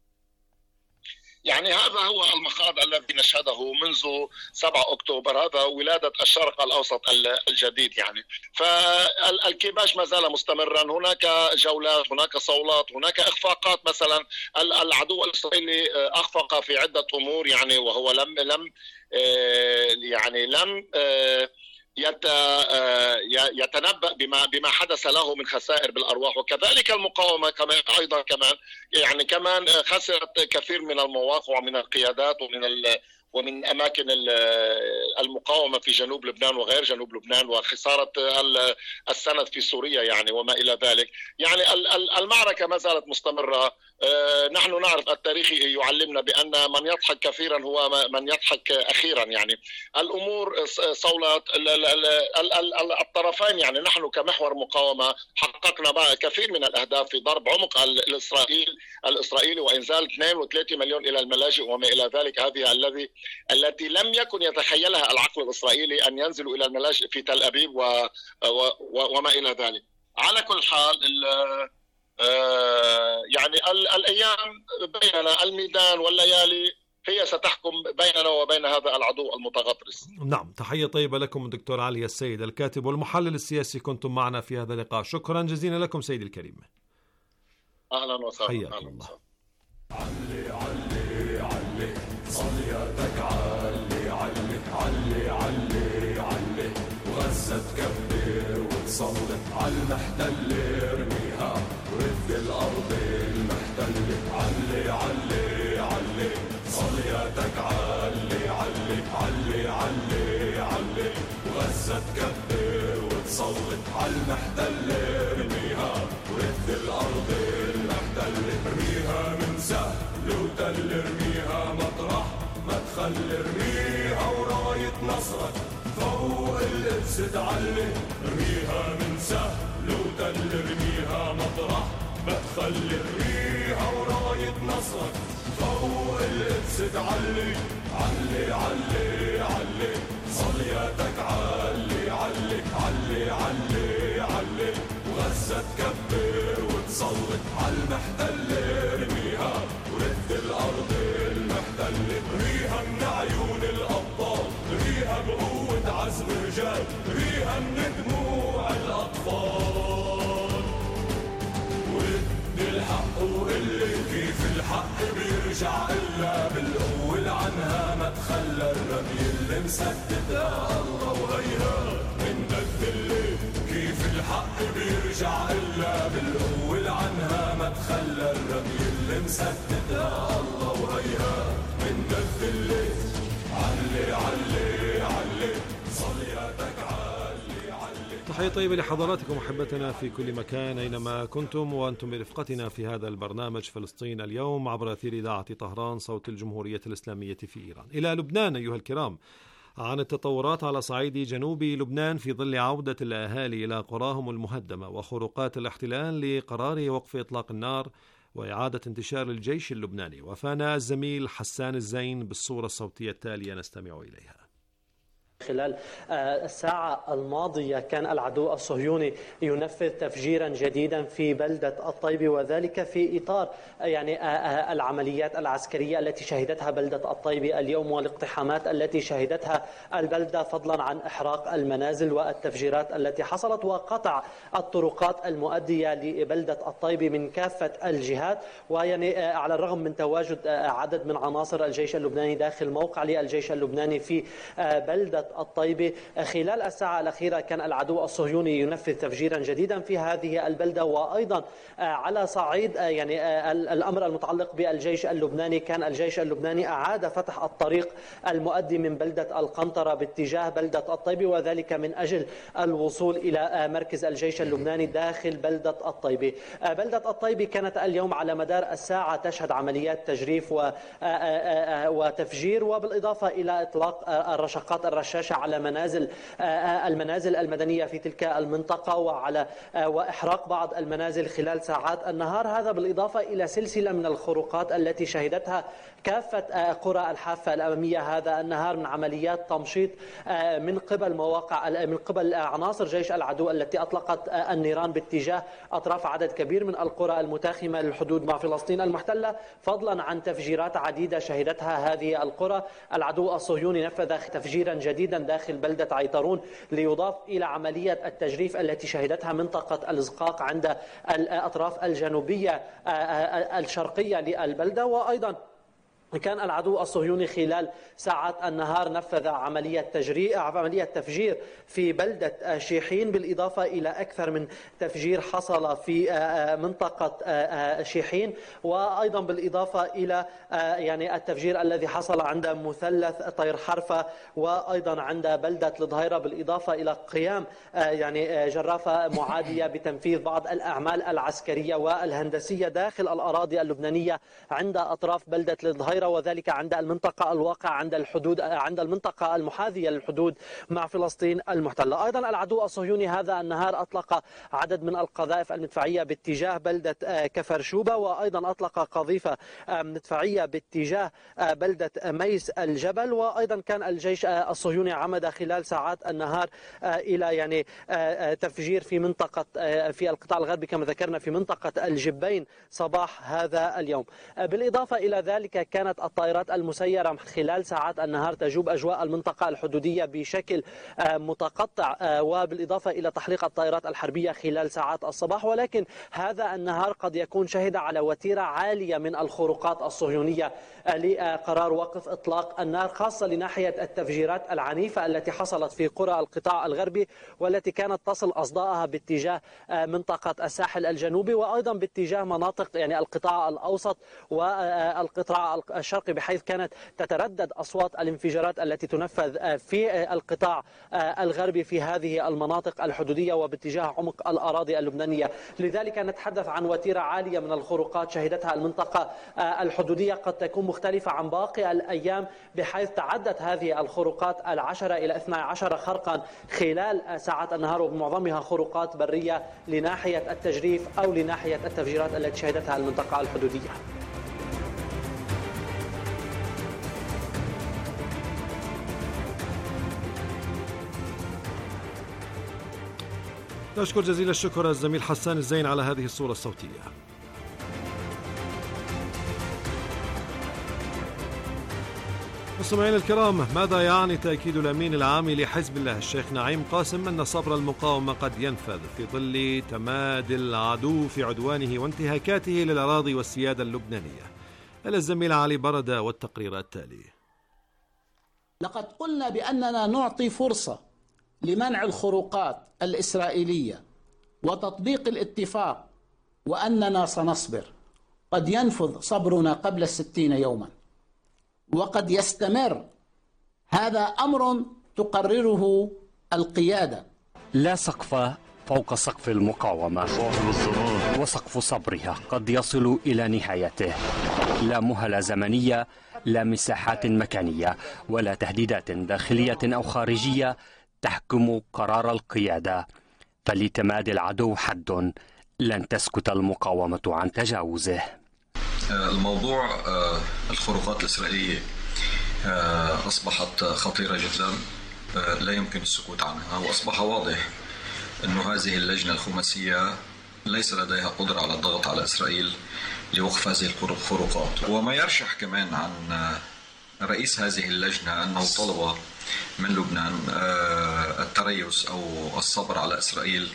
يعني هذا هو المخاض الذي نشهده منذ سبعة أكتوبر، هذا ولادة الشرق الأوسط الجديد. يعني فالكباش ما زال مستمرا، هناك جولات، هناك صولات، هناك إخفاقات. مثلا العدو الإسرائيلي أخفق في عدة أمور، يعني وهو لم لم يعني لم يتنبأ بما بما حدث له من خسائر بالأرواح، وكذلك المقاومة كمان أيضا كمان يعني كمان خسرت كثير من المواقع ومن القيادات ومن ومن أماكن المقاومة في جنوب لبنان وغير جنوب لبنان، وخسارة السند في سوريا يعني وما إلى ذلك. يعني المعركة ما زالت مستمرة. نحن نعرف التاريخ يعلمنا بأن من يضحك كثيرا هو من يضحك أخيرا. يعني الأمور صولات الطرفين. يعني نحن كمحور مقاومة حققنا كثير من الأهداف في ضرب عمق الإسرائيل الإسرائيلي وإنزال اثنين وثلاثين مليون إلى الملاجئ وما إلى ذلك. هذه الذي التي لم يكن يتخيلها العقل الإسرائيلي أن ينزلوا إلى الملاجئ في تل أبيب و... و... وما إلى ذلك. على كل حال يعني الأيام بيننا، الميدان والليالي هي ستحكم بيننا وبين هذا العدو المتغطرس. نعم. تحية طيبة لكم الدكتور علي السيد، الكاتب والمحلل السياسي، كنتم معنا في هذا اللقاء. شكرا جزيلا لكم سيدي الكريم. أهلا وسهلا. حياكم الله. علي علي علي صلياتك علي علي علي علي علي وغزة تكبر وتصلي على المحتل ارميها ورد الأرض المحتلة. علي علي علي صلياتك علي علي علي علي علي وغزة تكبر وتصلي على المحتل ارميها ورد الأرض المحتلة. ارميها من سهل وتل، ارميها مطرح ما تخلي، ارميها وراية نصرك فوق القدس تعلي. ارميها من سهل وتل، ارميها مطرح ما تخلي، ارميها وراية نصرك فوق القدس تعلي. علي علي علي صلياتك علي علي علي علي علي وغزة تكبر وتصلي على المحتل ارميها ورد الأرض المحتلة. ارميها من عيون الأبطال، ارميها بقوة عزم رجال، ارميها من دموع الأطفال. ورد الحق وقل كيف الحق الحق بيرجع إلا بالقوة العنها ما تخلى الرمي اللي مسددها الله وهيها من الذلة كيف الحق بيرجع إلا بالقوة العنها ما تخلى الرمي اللي مسددها الله وهيها من الذلة علي علي علي صلياتك علي علي. تحية طيبة لحضراتكم أحبتنا في كل مكان أينما كنتم وأنتم برفقتنا في هذا البرنامج فلسطين اليوم عبر أثير إذاعة طهران صوت الجمهورية الإسلامية في إيران. إلى لبنان أيها الكرام، عن التطورات على صعيد جنوب لبنان في ظل عودة الأهالي إلى قراهم المهدمة وخروقات الاحتلال لقرار وقف إطلاق النار وإعادة انتشار الجيش اللبناني. وفانا الزميل حسان الزين بالصورة الصوتية التالية نستمع إليها. خلال الساعة الماضية كان العدو الصهيوني ينفذ تفجيرا جديدا في بلدة الطيبة، وذلك في إطار يعني العمليات العسكرية التي شهدتها بلدة الطيبة اليوم والاقتحامات التي شهدتها البلدة، فضلا عن إحراق المنازل والتفجيرات التي حصلت وقطع الطرقات المؤدية لبلدة الطيبة من كافة الجهات. ويعني على الرغم من تواجد عدد من عناصر الجيش اللبناني داخل موقع للجيش اللبناني في بلدة الطيبة، خلال الساعة الأخيرة كان العدو الصهيوني ينفذ تفجيرا جديدا في هذه البلدة. وأيضا على صعيد يعني الأمر المتعلق بالجيش اللبناني، كان الجيش اللبناني أعاد فتح الطريق المؤدي من بلدة القنطرة باتجاه بلدة الطيبة، وذلك من أجل الوصول إلى مركز الجيش اللبناني داخل بلدة الطيبة. بلدة الطيبة كانت اليوم على مدار الساعة تشهد عمليات تجريف وتفجير، وبالإضافة إلى إطلاق الرشقات الرشاشة على منازل المنازل المدنية في تلك المنطقة وعلى وإحراق بعض المنازل خلال ساعات النهار. هذا بالإضافة إلى سلسلة من الخروقات التي شهدتها كافة قرى الحافة الأمامية هذا النهار من عمليات تمشيط من قبل مواقع من قبل عناصر جيش العدو التي أطلقت النيران باتجاه أطراف عدد كبير من القرى المتاخمة للحدود مع فلسطين المحتلة، فضلا عن تفجيرات عديدة شهدتها هذه القرى. العدو الصهيوني نفذ تفجيرا جديدا داخل بلدة عيطرون ليضاف إلى عملية التجريف التي شهدتها منطقة الزقاق عند الأطراف الجنوبية الشرقية للبلدة. وأيضا كان العدو الصهيوني خلال ساعات النهار نفذ عملية تجريء عملية تفجير في بلدة شيحين، بالإضافة إلى أكثر من تفجير حصل في منطقة شيحين، وأيضا بالإضافة إلى يعني التفجير الذي حصل عند مثلث طير حرفة وأيضا عند بلدة الظهيرة، بالإضافة إلى قيام يعني جرافة معادية بتنفيذ بعض الأعمال العسكرية والهندسية داخل الأراضي اللبنانية عند أطراف بلدة الظهيرة، وذلك عند المنطقة الواقع عند الحدود عند المنطقة المحاذية للحدود مع فلسطين المحتلة. أيضا العدو الصهيوني هذا النهار أطلق عدد من القذائف المدفعية باتجاه بلدة كفر شوبة، وأيضا أطلق قذيفة مدفعية باتجاه بلدة ميس الجبل. وأيضا كان الجيش الصهيوني عمد خلال ساعات النهار إلى يعني تفجير في منطقة في القطاع الغربي كما ذكرنا في منطقة الجبين صباح هذا اليوم. بالإضافة إلى ذلك كانت الطائرات المسيرة خلال ساعات النهار تجوب أجواء المنطقة الحدودية بشكل متقطع، وبالإضافة إلى تحليق الطائرات الحربية خلال ساعات الصباح. ولكن هذا النهار قد يكون شهد على وتيرة عالية من الخروقات الصهيونية لقرار وقف إطلاق النار، خاصة لناحية التفجيرات العنيفة التي حصلت في قرى القطاع الغربي والتي كانت تصل أصداءها باتجاه منطقة الساحل الجنوبي، وأيضا باتجاه مناطق يعني القطاع الأوسط والقطاع الشرقي، بحيث كانت تتردد أصوات الانفجارات التي تنفذ في القطاع الغربي في هذه المناطق الحدودية وباتجاه عمق الأراضي اللبنانية. لذلك نتحدث عن وتيرة عالية من الخروقات شهدتها المنطقة الحدودية، قد تكون مختلفة عن باقي الأيام، بحيث تعدت هذه الخروقات العشرة إلى اثني عشر خرقا خلال ساعات النهار، وبمعظمها خروقات برية لناحية التجريف أو لناحية التفجيرات التي شهدتها المنطقة الحدودية. نشكر جزيل الشكر الزميل حسان الزين على هذه الصورة الصوتية. مستمعينا الكرام، ماذا يعني تأكيد الأمين العام لحزب الله الشيخ نعيم قاسم أن صبر المقاومة قد ينفذ في ظل تمادي العدو في عدوانه وانتهاكاته للأراضي والسيادة اللبنانية؟ إلى الزميل علي بردة والتقرير التالي. لقد قلنا بأننا نعطي فرصة لمنع الخروقات الإسرائيلية وتطبيق الاتفاق وأننا سنصبر. قد ينفذ صبرنا قبل الستين يوما وقد يستمر. هذا أمر تقرره القيادة. لا سقف فوق سقف المقاومة، وسقف صبرها قد يصل إلى نهايته. لا مهلة زمنية، لا مساحات مكانية، ولا تهديدات داخلية أو خارجية تحكم قرار القيادة. فلتمادي العدو حد لن تسكت المقاومة عن تجاوزه. الموضوع الخروقات الإسرائيلية أصبحت خطيرة جدا، لا يمكن السكوت عنها، وأصبح واضح أن هذه اللجنة الخماسية ليس لديها قدرة على الضغط على إسرائيل لوقف هذه الخروقات. وما يرشح كمان عن رئيس هذه اللجنة أنه طلب من لبنان التريث أو الصبر على إسرائيل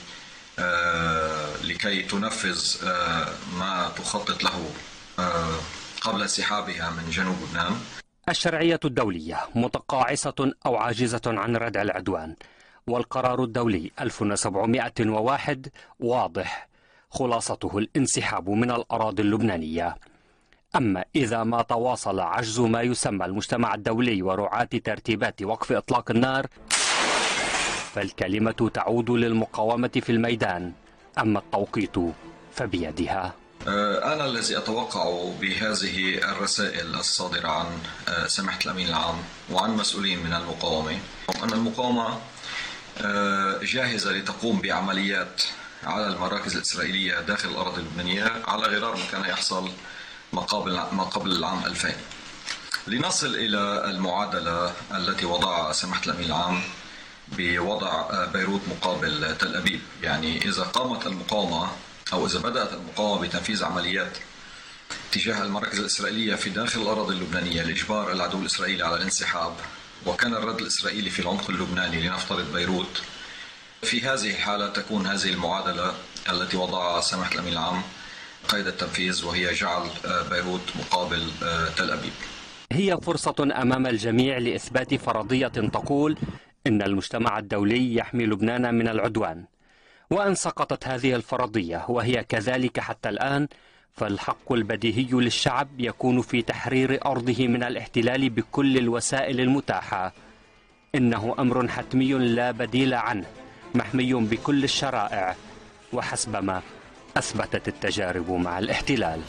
لكي تنفذ ما تخطط له قبل انسحابها من جنوب لبنان. الشرعية الدولية متقاعسة أو عاجزة عن ردع العدوان، والقرار الدولي ألف وسبعمائة وواحد واضح، خلاصته الانسحاب من الأراضي اللبنانية. أما إذا ما تواصل عجز ما يسمى المجتمع الدولي ورعاة ترتيبات وقف إطلاق النار، فالكلمة تعود للمقاومة في الميدان، أما التوقيت فبيدها. أنا الذي أتوقع بهذه الرسائل الصادرة عن سماحة الأمين العام وعن مسؤولين من المقاومة أن المقاومة جاهزة لتقوم بعمليات على المراكز الإسرائيلية داخل الأراضي اللبنانية على غرار ما كان يحصل ما قبل ما قبل العام ألفين، لنصل إلى المعادلة التي وضعها سماحة الأمين العام بوضع بيروت مقابل تل أبيب. يعني إذا قامت المقاومة أو إذا بدأت المقاومة بتنفيذ عمليات تجاه المراكز الإسرائيلية في داخل الأراضي اللبنانية لإجبار العدو الإسرائيلي على الانسحاب، وكان الرد الإسرائيلي في العمق اللبناني لنفترض بيروت، في هذه الحالة تكون هذه المعادلة التي وضعها سماحة الأمين العام قيد التنفيذ، وهي جعل بيروت مقابل تل أبيب. هي فرصة أمام الجميع لإثبات فرضية تقول إن المجتمع الدولي يحمي لبنان من العدوان، وأن سقطت هذه الفرضية وهي كذلك حتى الآن، فالحق البديهي للشعب يكون في تحرير أرضه من الاحتلال بكل الوسائل المتاحة. إنه أمر حتمي لا بديل عنه، محمي بكل الشرائع وحسب ما أثبتت التجارب مع الاحتلال.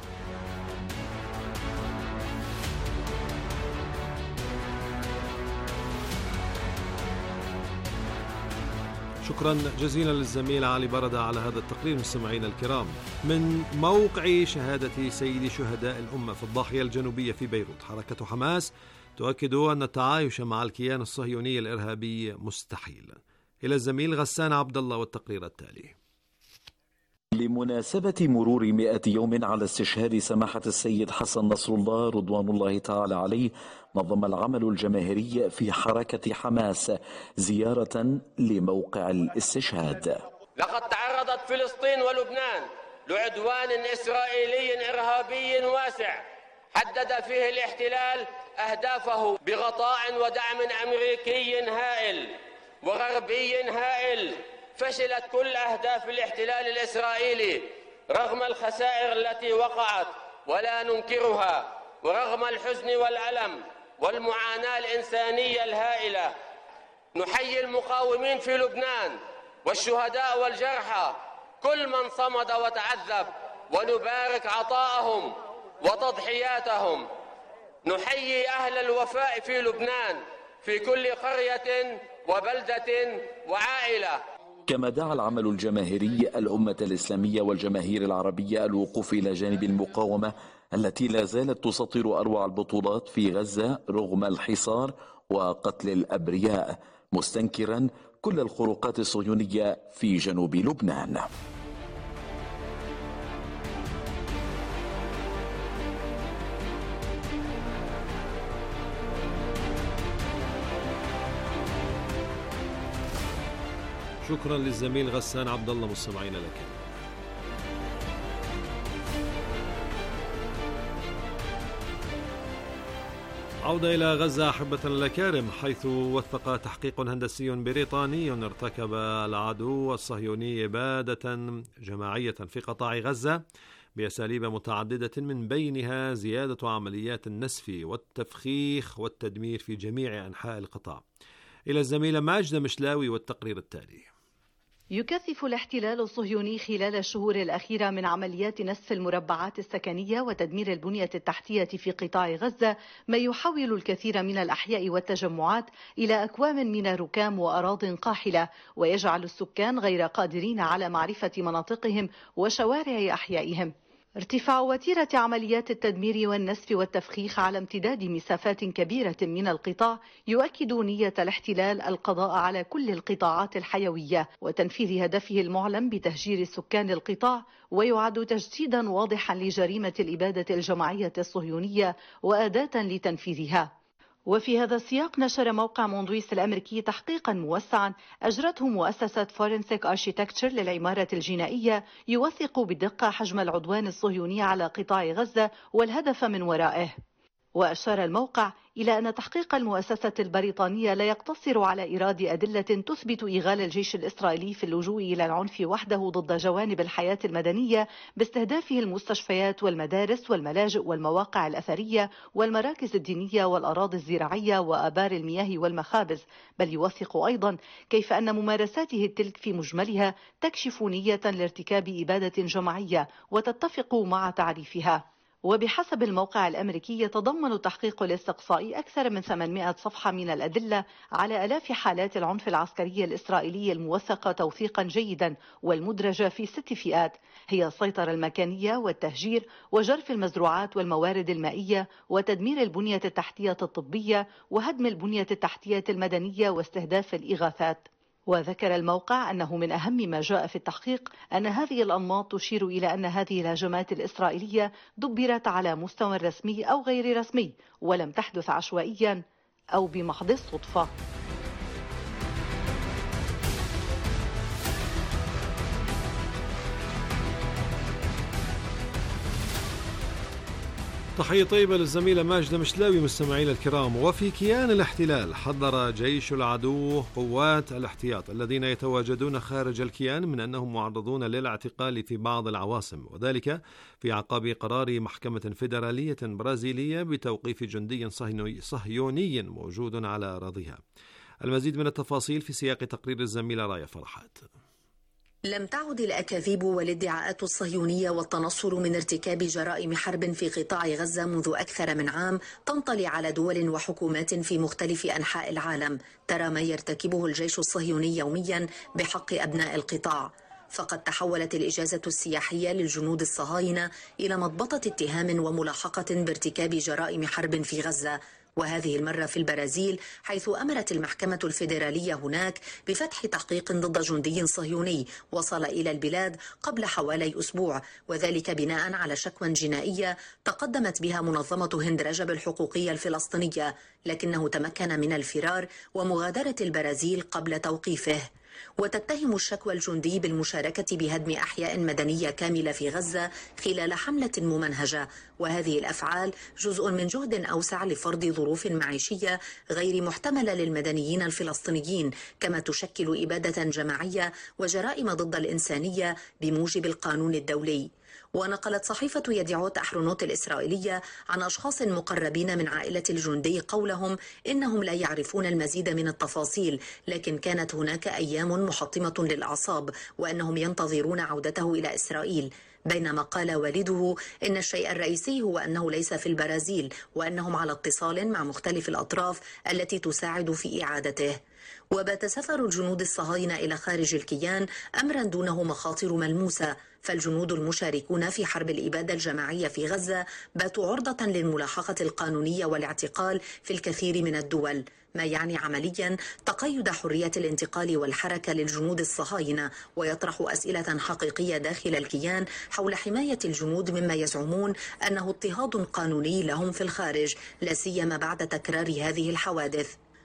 شكرا جزيلا للزميل علي بردة على هذا التقرير. مستمعينا الكرام، من موقع شهادة سيد شهداء الأمة في الضاحية الجنوبية في بيروت، حركة حماس تؤكد أن التعايش مع الكيان الصهيوني الإرهابي مستحيل. إلى الزميل غسان عبد الله والتقرير التالي. لمناسبة مرور مئة يوم على استشهاد سماحة السيد حسن نصر الله رضوان الله تعالى عليه، نظم العمل الجماهيري في حركة حماس زيارة لموقع الاستشهاد. لقد تعرضت فلسطين ولبنان لعدوان إسرائيلي إرهابي واسع، حدد فيه الاحتلال أهدافه بغطاء ودعم أمريكي هائل وغربي هائل. فشلت كل أهداف الاحتلال الإسرائيلي رغم الخسائر التي وقعت ولا ننكرها، ورغم الحزن والألم والمعاناة الإنسانية الهائلة. نحيي المقاومين في لبنان والشهداء والجرحى، كل من صمد وتعذب، ونبارك عطاءهم وتضحياتهم. نحيي أهل الوفاء في لبنان في كل قرية وبلدة وعائلة. كما دعا العمل الجماهيري الأمة الإسلامية والجماهير العربية الوقوف إلى جانب المقاومة التي لا زالت تسطر أروع البطولات في غزة رغم الحصار وقتل الأبرياء، مستنكرا كل الخروقات الصهيونية في جنوب لبنان. شكرا للزميل غسان عبد الله. مستمعين لك. عودة إلى غزة أحبة الأكارم، حيث وثق تحقيق هندسي بريطاني ارتكب العدو الصهيوني إبادة جماعية في قطاع غزة بأساليب متعددة، من بينها زيادة عمليات النسف والتفخيخ والتدمير في جميع أنحاء القطاع. إلى الزميلة ماجدة مشلاوي والتقرير التالي. يكثف الاحتلال الصهيوني خلال الشهور الأخيرة من عمليات نسف المربعات السكنية وتدمير البنية التحتية في قطاع غزة ما يحول الكثير من الأحياء والتجمعات إلى أكوام من الركام وأراض قاحلة، ويجعل السكان غير قادرين على معرفة مناطقهم وشوارع أحيائهم. ارتفاع وتيرة عمليات التدمير والنسف والتفخيخ على امتداد مسافات كبيرة من القطاع يؤكد نية الاحتلال القضاء على كل القطاعات الحيوية وتنفيذ هدفه المعلن بتهجير سكان القطاع، ويعد تجسيدا واضحا لجريمة الإبادة الجماعية الصهيونية وأداة لتنفيذها. وفي هذا السياق نشر موقع موندويس الأمريكي تحقيقا موسعا أجرته مؤسسة فورنسيك أرشيتكتشر للعمارة الجنائية يوثق بدقة حجم العدوان الصهيوني على قطاع غزة والهدف من ورائه. وأشار الموقع إلى أن تحقيق المؤسسة البريطانية لا يقتصر على إيراد أدلة تثبت إغال الجيش الإسرائيلي في اللجوء إلى العنف وحده ضد جوانب الحياة المدنية باستهدافه المستشفيات والمدارس والملاجئ والمواقع الأثرية والمراكز الدينية والأراضي الزراعية وآبار المياه والمخابز، بل يوثق أيضا كيف أن ممارساته تلك في مجملها تكشف نية لارتكاب إبادة جماعية وتتفق مع تعريفها. وبحسب الموقع الأمريكي يتضمن التحقيق الاستقصائي أكثر من ثمانمائة صفحة من الأدلة على آلاف حالات العنف العسكري الإسرائيلي الموثقة توثيقا جيدا والمدرجة في ست فئات، هي السيطرة المكانية والتهجير وجرف المزروعات والموارد المائية وتدمير البنية التحتية الطبية وهدم البنية التحتية المدنية واستهداف الإغاثات. وذكر الموقع أنه من أهم ما جاء في التحقيق أن هذه الأنماط تشير إلى أن هذه الهجمات الإسرائيلية دبرت على مستوى رسمي أو غير رسمي ولم تحدث عشوائيا أو بمحض الصدفة. تحية طيبة للزميلة ماجدة مشلاوي. مستمعينا الكرام، وفي كيان الاحتلال حذر جيش العدو قوات الاحتياط الذين يتواجدون خارج الكيان من أنهم معرضون للاعتقال في بعض العواصم، وذلك في أعقاب قرار محكمة فيدرالية برازيلية بتوقيف جندي صهيوني موجود على أراضيها. المزيد من التفاصيل في سياق تقرير الزميلة رايا فرحات. لم تعد الأكاذيب والادعاءات الصهيونية والتنصل من ارتكاب جرائم حرب في قطاع غزة منذ أكثر من عام تنطلي على دول وحكومات في مختلف أنحاء العالم ترى ما يرتكبه الجيش الصهيوني يوميا بحق أبناء القطاع. فقد تحولت الإجازة السياحية للجنود الصهاينة إلى مضبطة اتهام وملاحقة بارتكاب جرائم حرب في غزة، وهذه المرة في البرازيل، حيث أمرت المحكمة الفيدرالية هناك بفتح تحقيق ضد جندي صهيوني وصل إلى البلاد قبل حوالي أسبوع، وذلك بناء على شكوى جنائية تقدمت بها منظمة هند رجب الحقوقية الفلسطينية، لكنه تمكن من الفرار ومغادرة البرازيل قبل توقيفه. وتتهم الشكوى الجندي بالمشاركة بهدم أحياء مدنية كاملة في غزة خلال حملة ممنهجة، وهذه الأفعال جزء من جهد أوسع لفرض ظروف معيشية غير محتملة للمدنيين الفلسطينيين، كما تشكل إبادة جماعية وجرائم ضد الإنسانية بموجب القانون الدولي. ونقلت صحيفة يديعوت أحرونوت الإسرائيلية عن أشخاص مقربين من عائلة الجندي قولهم إنهم لا يعرفون المزيد من التفاصيل، لكن كانت هناك أيام محطمة للأعصاب وأنهم ينتظرون عودته إلى إسرائيل، بينما قال والده إن الشيء الرئيسي هو أنه ليس في البرازيل وأنهم على اتصال مع مختلف الأطراف التي تساعد في إعادته. وبات سفر الجنود الصهاينة إلى خارج الكيان أمرا دونه مخاطر ملموسة، فالجنود المشاركون في حرب الإبادة الجماعية في غزة باتوا عرضة للملاحقة القانونية والاعتقال في الكثير من الدول، ما يعني عمليا تقيد حرية الانتقال والحركة للجنود الصهاينة، ويطرح أسئلة حقيقية داخل الكيان حول حماية الجنود مما يزعمون أنه اضطهاد قانوني لهم في الخارج، لا سيما بعد تكرار هذه الحوادث.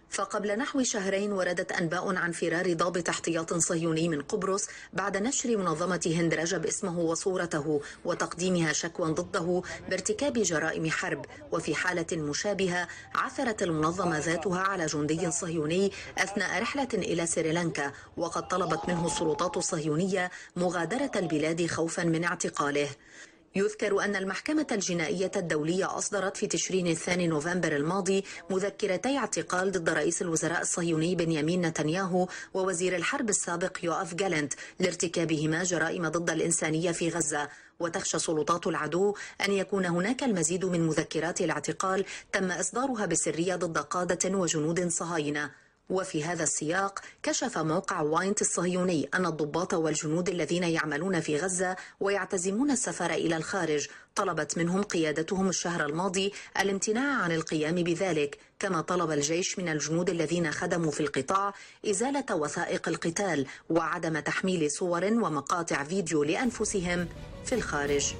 فقبل نحو شهرين وردت أنباء عن فرار ضابط احتياط صهيوني من قبرص بعد نشر منظمة هند رجب اسمه وصورته وتقديمها شكوى ضده بارتكاب جرائم حرب. وفي حالة مشابهة عثرت المنظمة ذاتها على جندي صهيوني أثناء رحلة إلى سريلانكا، وقد طلبت منه السلطات الصهيونية مغادرة البلاد خوفا من اعتقاله. يذكر أن المحكمة الجنائية الدولية أصدرت في تشرين الثاني نوفمبر الماضي مذكرتي اعتقال ضد رئيس الوزراء الصهيوني بنيامين نتنياهو ووزير الحرب السابق يوآف جالنت لارتكابهما جرائم ضد الإنسانية في غزة. وتخشى سلطات العدو أن يكون هناك المزيد من مذكرات الاعتقال تم إصدارها بسرية ضد قادة وجنود صهاينة. وفي هذا السياق كشف موقع واينت الصهيوني أن الضباط والجنود الذين يعملون في غزة ويعتزمون السفر إلى الخارج طلبت منهم قيادتهم الشهر الماضي الامتناع عن القيام بذلك، كما طلب الجيش من الجنود الذين خدموا في القطاع إزالة وثائق القتال وعدم تحميل صور ومقاطع فيديو لأنفسهم في الخارج.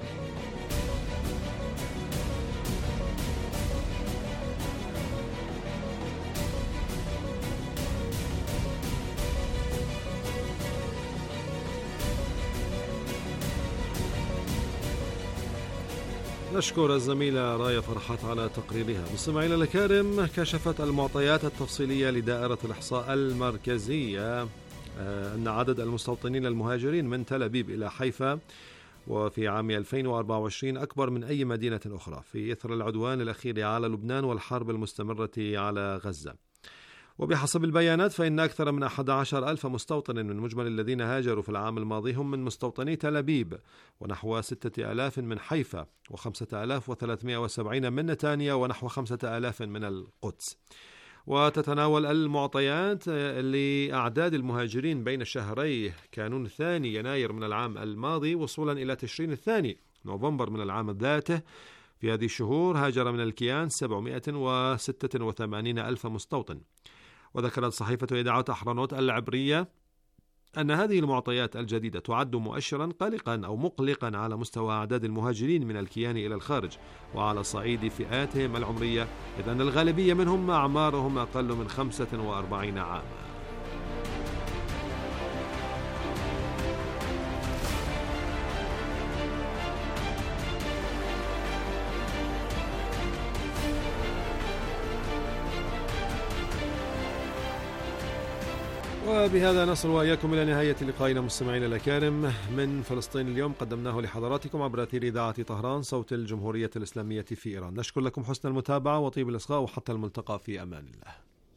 نشكر الزميلة راية فرحات على تقريرها. مستمعينا الكرام، كشفت المعطيات التفصيلية لدائرة الإحصاء المركزية أن عدد المستوطنين المهاجرين من تل أبيب إلى حيفا وفي عام ألفين وأربعة وعشرين أكبر من أي مدينة أخرى في إثر العدوان الأخير على لبنان والحرب المستمرة على غزة. وبحسب البيانات فإن أكثر من أحد عشر ألف مستوطن من مجمل الذين هاجروا في العام الماضي هم من مستوطني تل أبيب، ونحو ستة آلاف من حيفا، وخمسة آلاف وثلاثمائة وسبعين من نتانيا، ونحو خمسة آلاف من القدس. وتتناول المعطيات لأعداد المهاجرين بين شهري كانون الثاني يناير من العام الماضي وصولا إلى تشرين الثاني نوفمبر من العام ذاته. في هذه الشهور هاجر من الكيان سبعمائة وستة وثمانين ألف مستوطن. وذكرت صحيفة إذاعة أحرنوت العبرية أن هذه المعطيات الجديدة تعد مؤشرا قلقا أو مقلقا على مستوى أعداد المهاجرين من الكيان إلى الخارج وعلى صعيد فئاتهم العمرية، إذ أن الغالبية منهم أعمارهم أقل من خمسة وأربعين عاما. وبهذا نصل وإياكم إلى نهاية لقائنا مستمعينا الأكارم من فلسطين اليوم، قدمناه لحضراتكم عبر أثير إذاعة طهران صوت الجمهورية الإسلامية في إيران. نشكر لكم حسن المتابعة وطيب الإصغاء، وحتى الملتقى في أمان الله.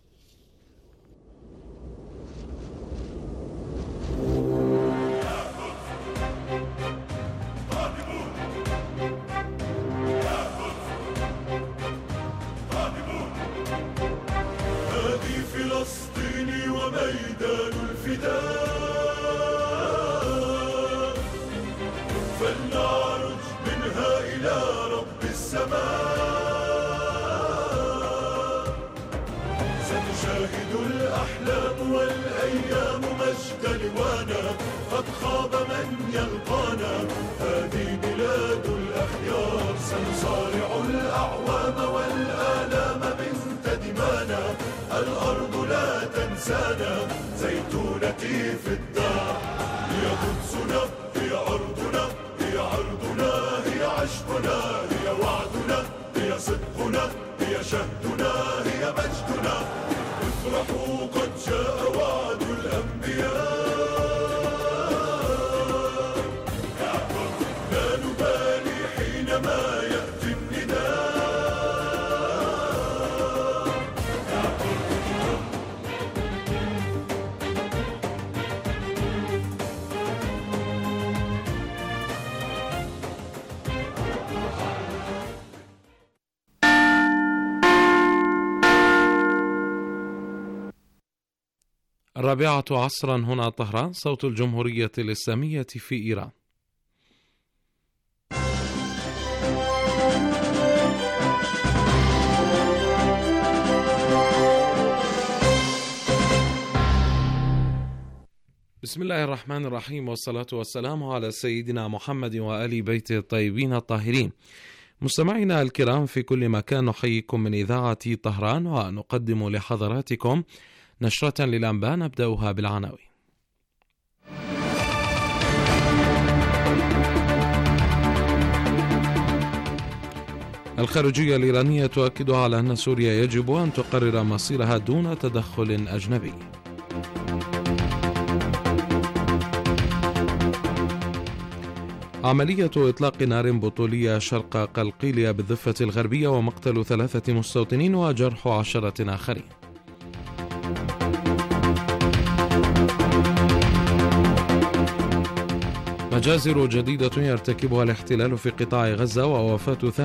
وميدان الفداء فلنعرج منها إلى رب السماء. ستشاهد الأحلام والأيام مجد لوانا، قد خاب من يلقانا، هذه بلاد الأخيار. سنصارع الأعوام والآلام بانتدمانا، الأرض لا تنسانا، زيتونتي في الدار. هي قدسنا، هي أرضنا، هي عرضنا، هي عشقنا، هي وعدنا، هي صدقنا، هي شهدنا، هي مجدنا. افرحوا قد جاء وعد الأنبياء، لا نبالي حينما يأتي النداء. الرابعة عصرا هنا طهران صوت الجمهورية الإسلامية في إيران. بسم الله الرحمن الرحيم، والصلاة والسلام على سيدنا محمد وآل بيته الطيبين الطاهرين. مستمعينا الكرام في كل مكان، نحييكم من إذاعة طهران ونقدم لحضراتكم نشرة للأنباء نبدأها بالعناوين. الخارجية الإيرانية تؤكد على أن سوريا يجب أن تقرر مصيرها دون تدخل أجنبي. عملية إطلاق نار بطولية شرق قلقيلية بالضفة الغربية ومقتل ثلاثة مستوطنين وجرح عشرة آخرين. مجازر جديدة يرتكبها الاحتلال في قطاع غزة ووفاة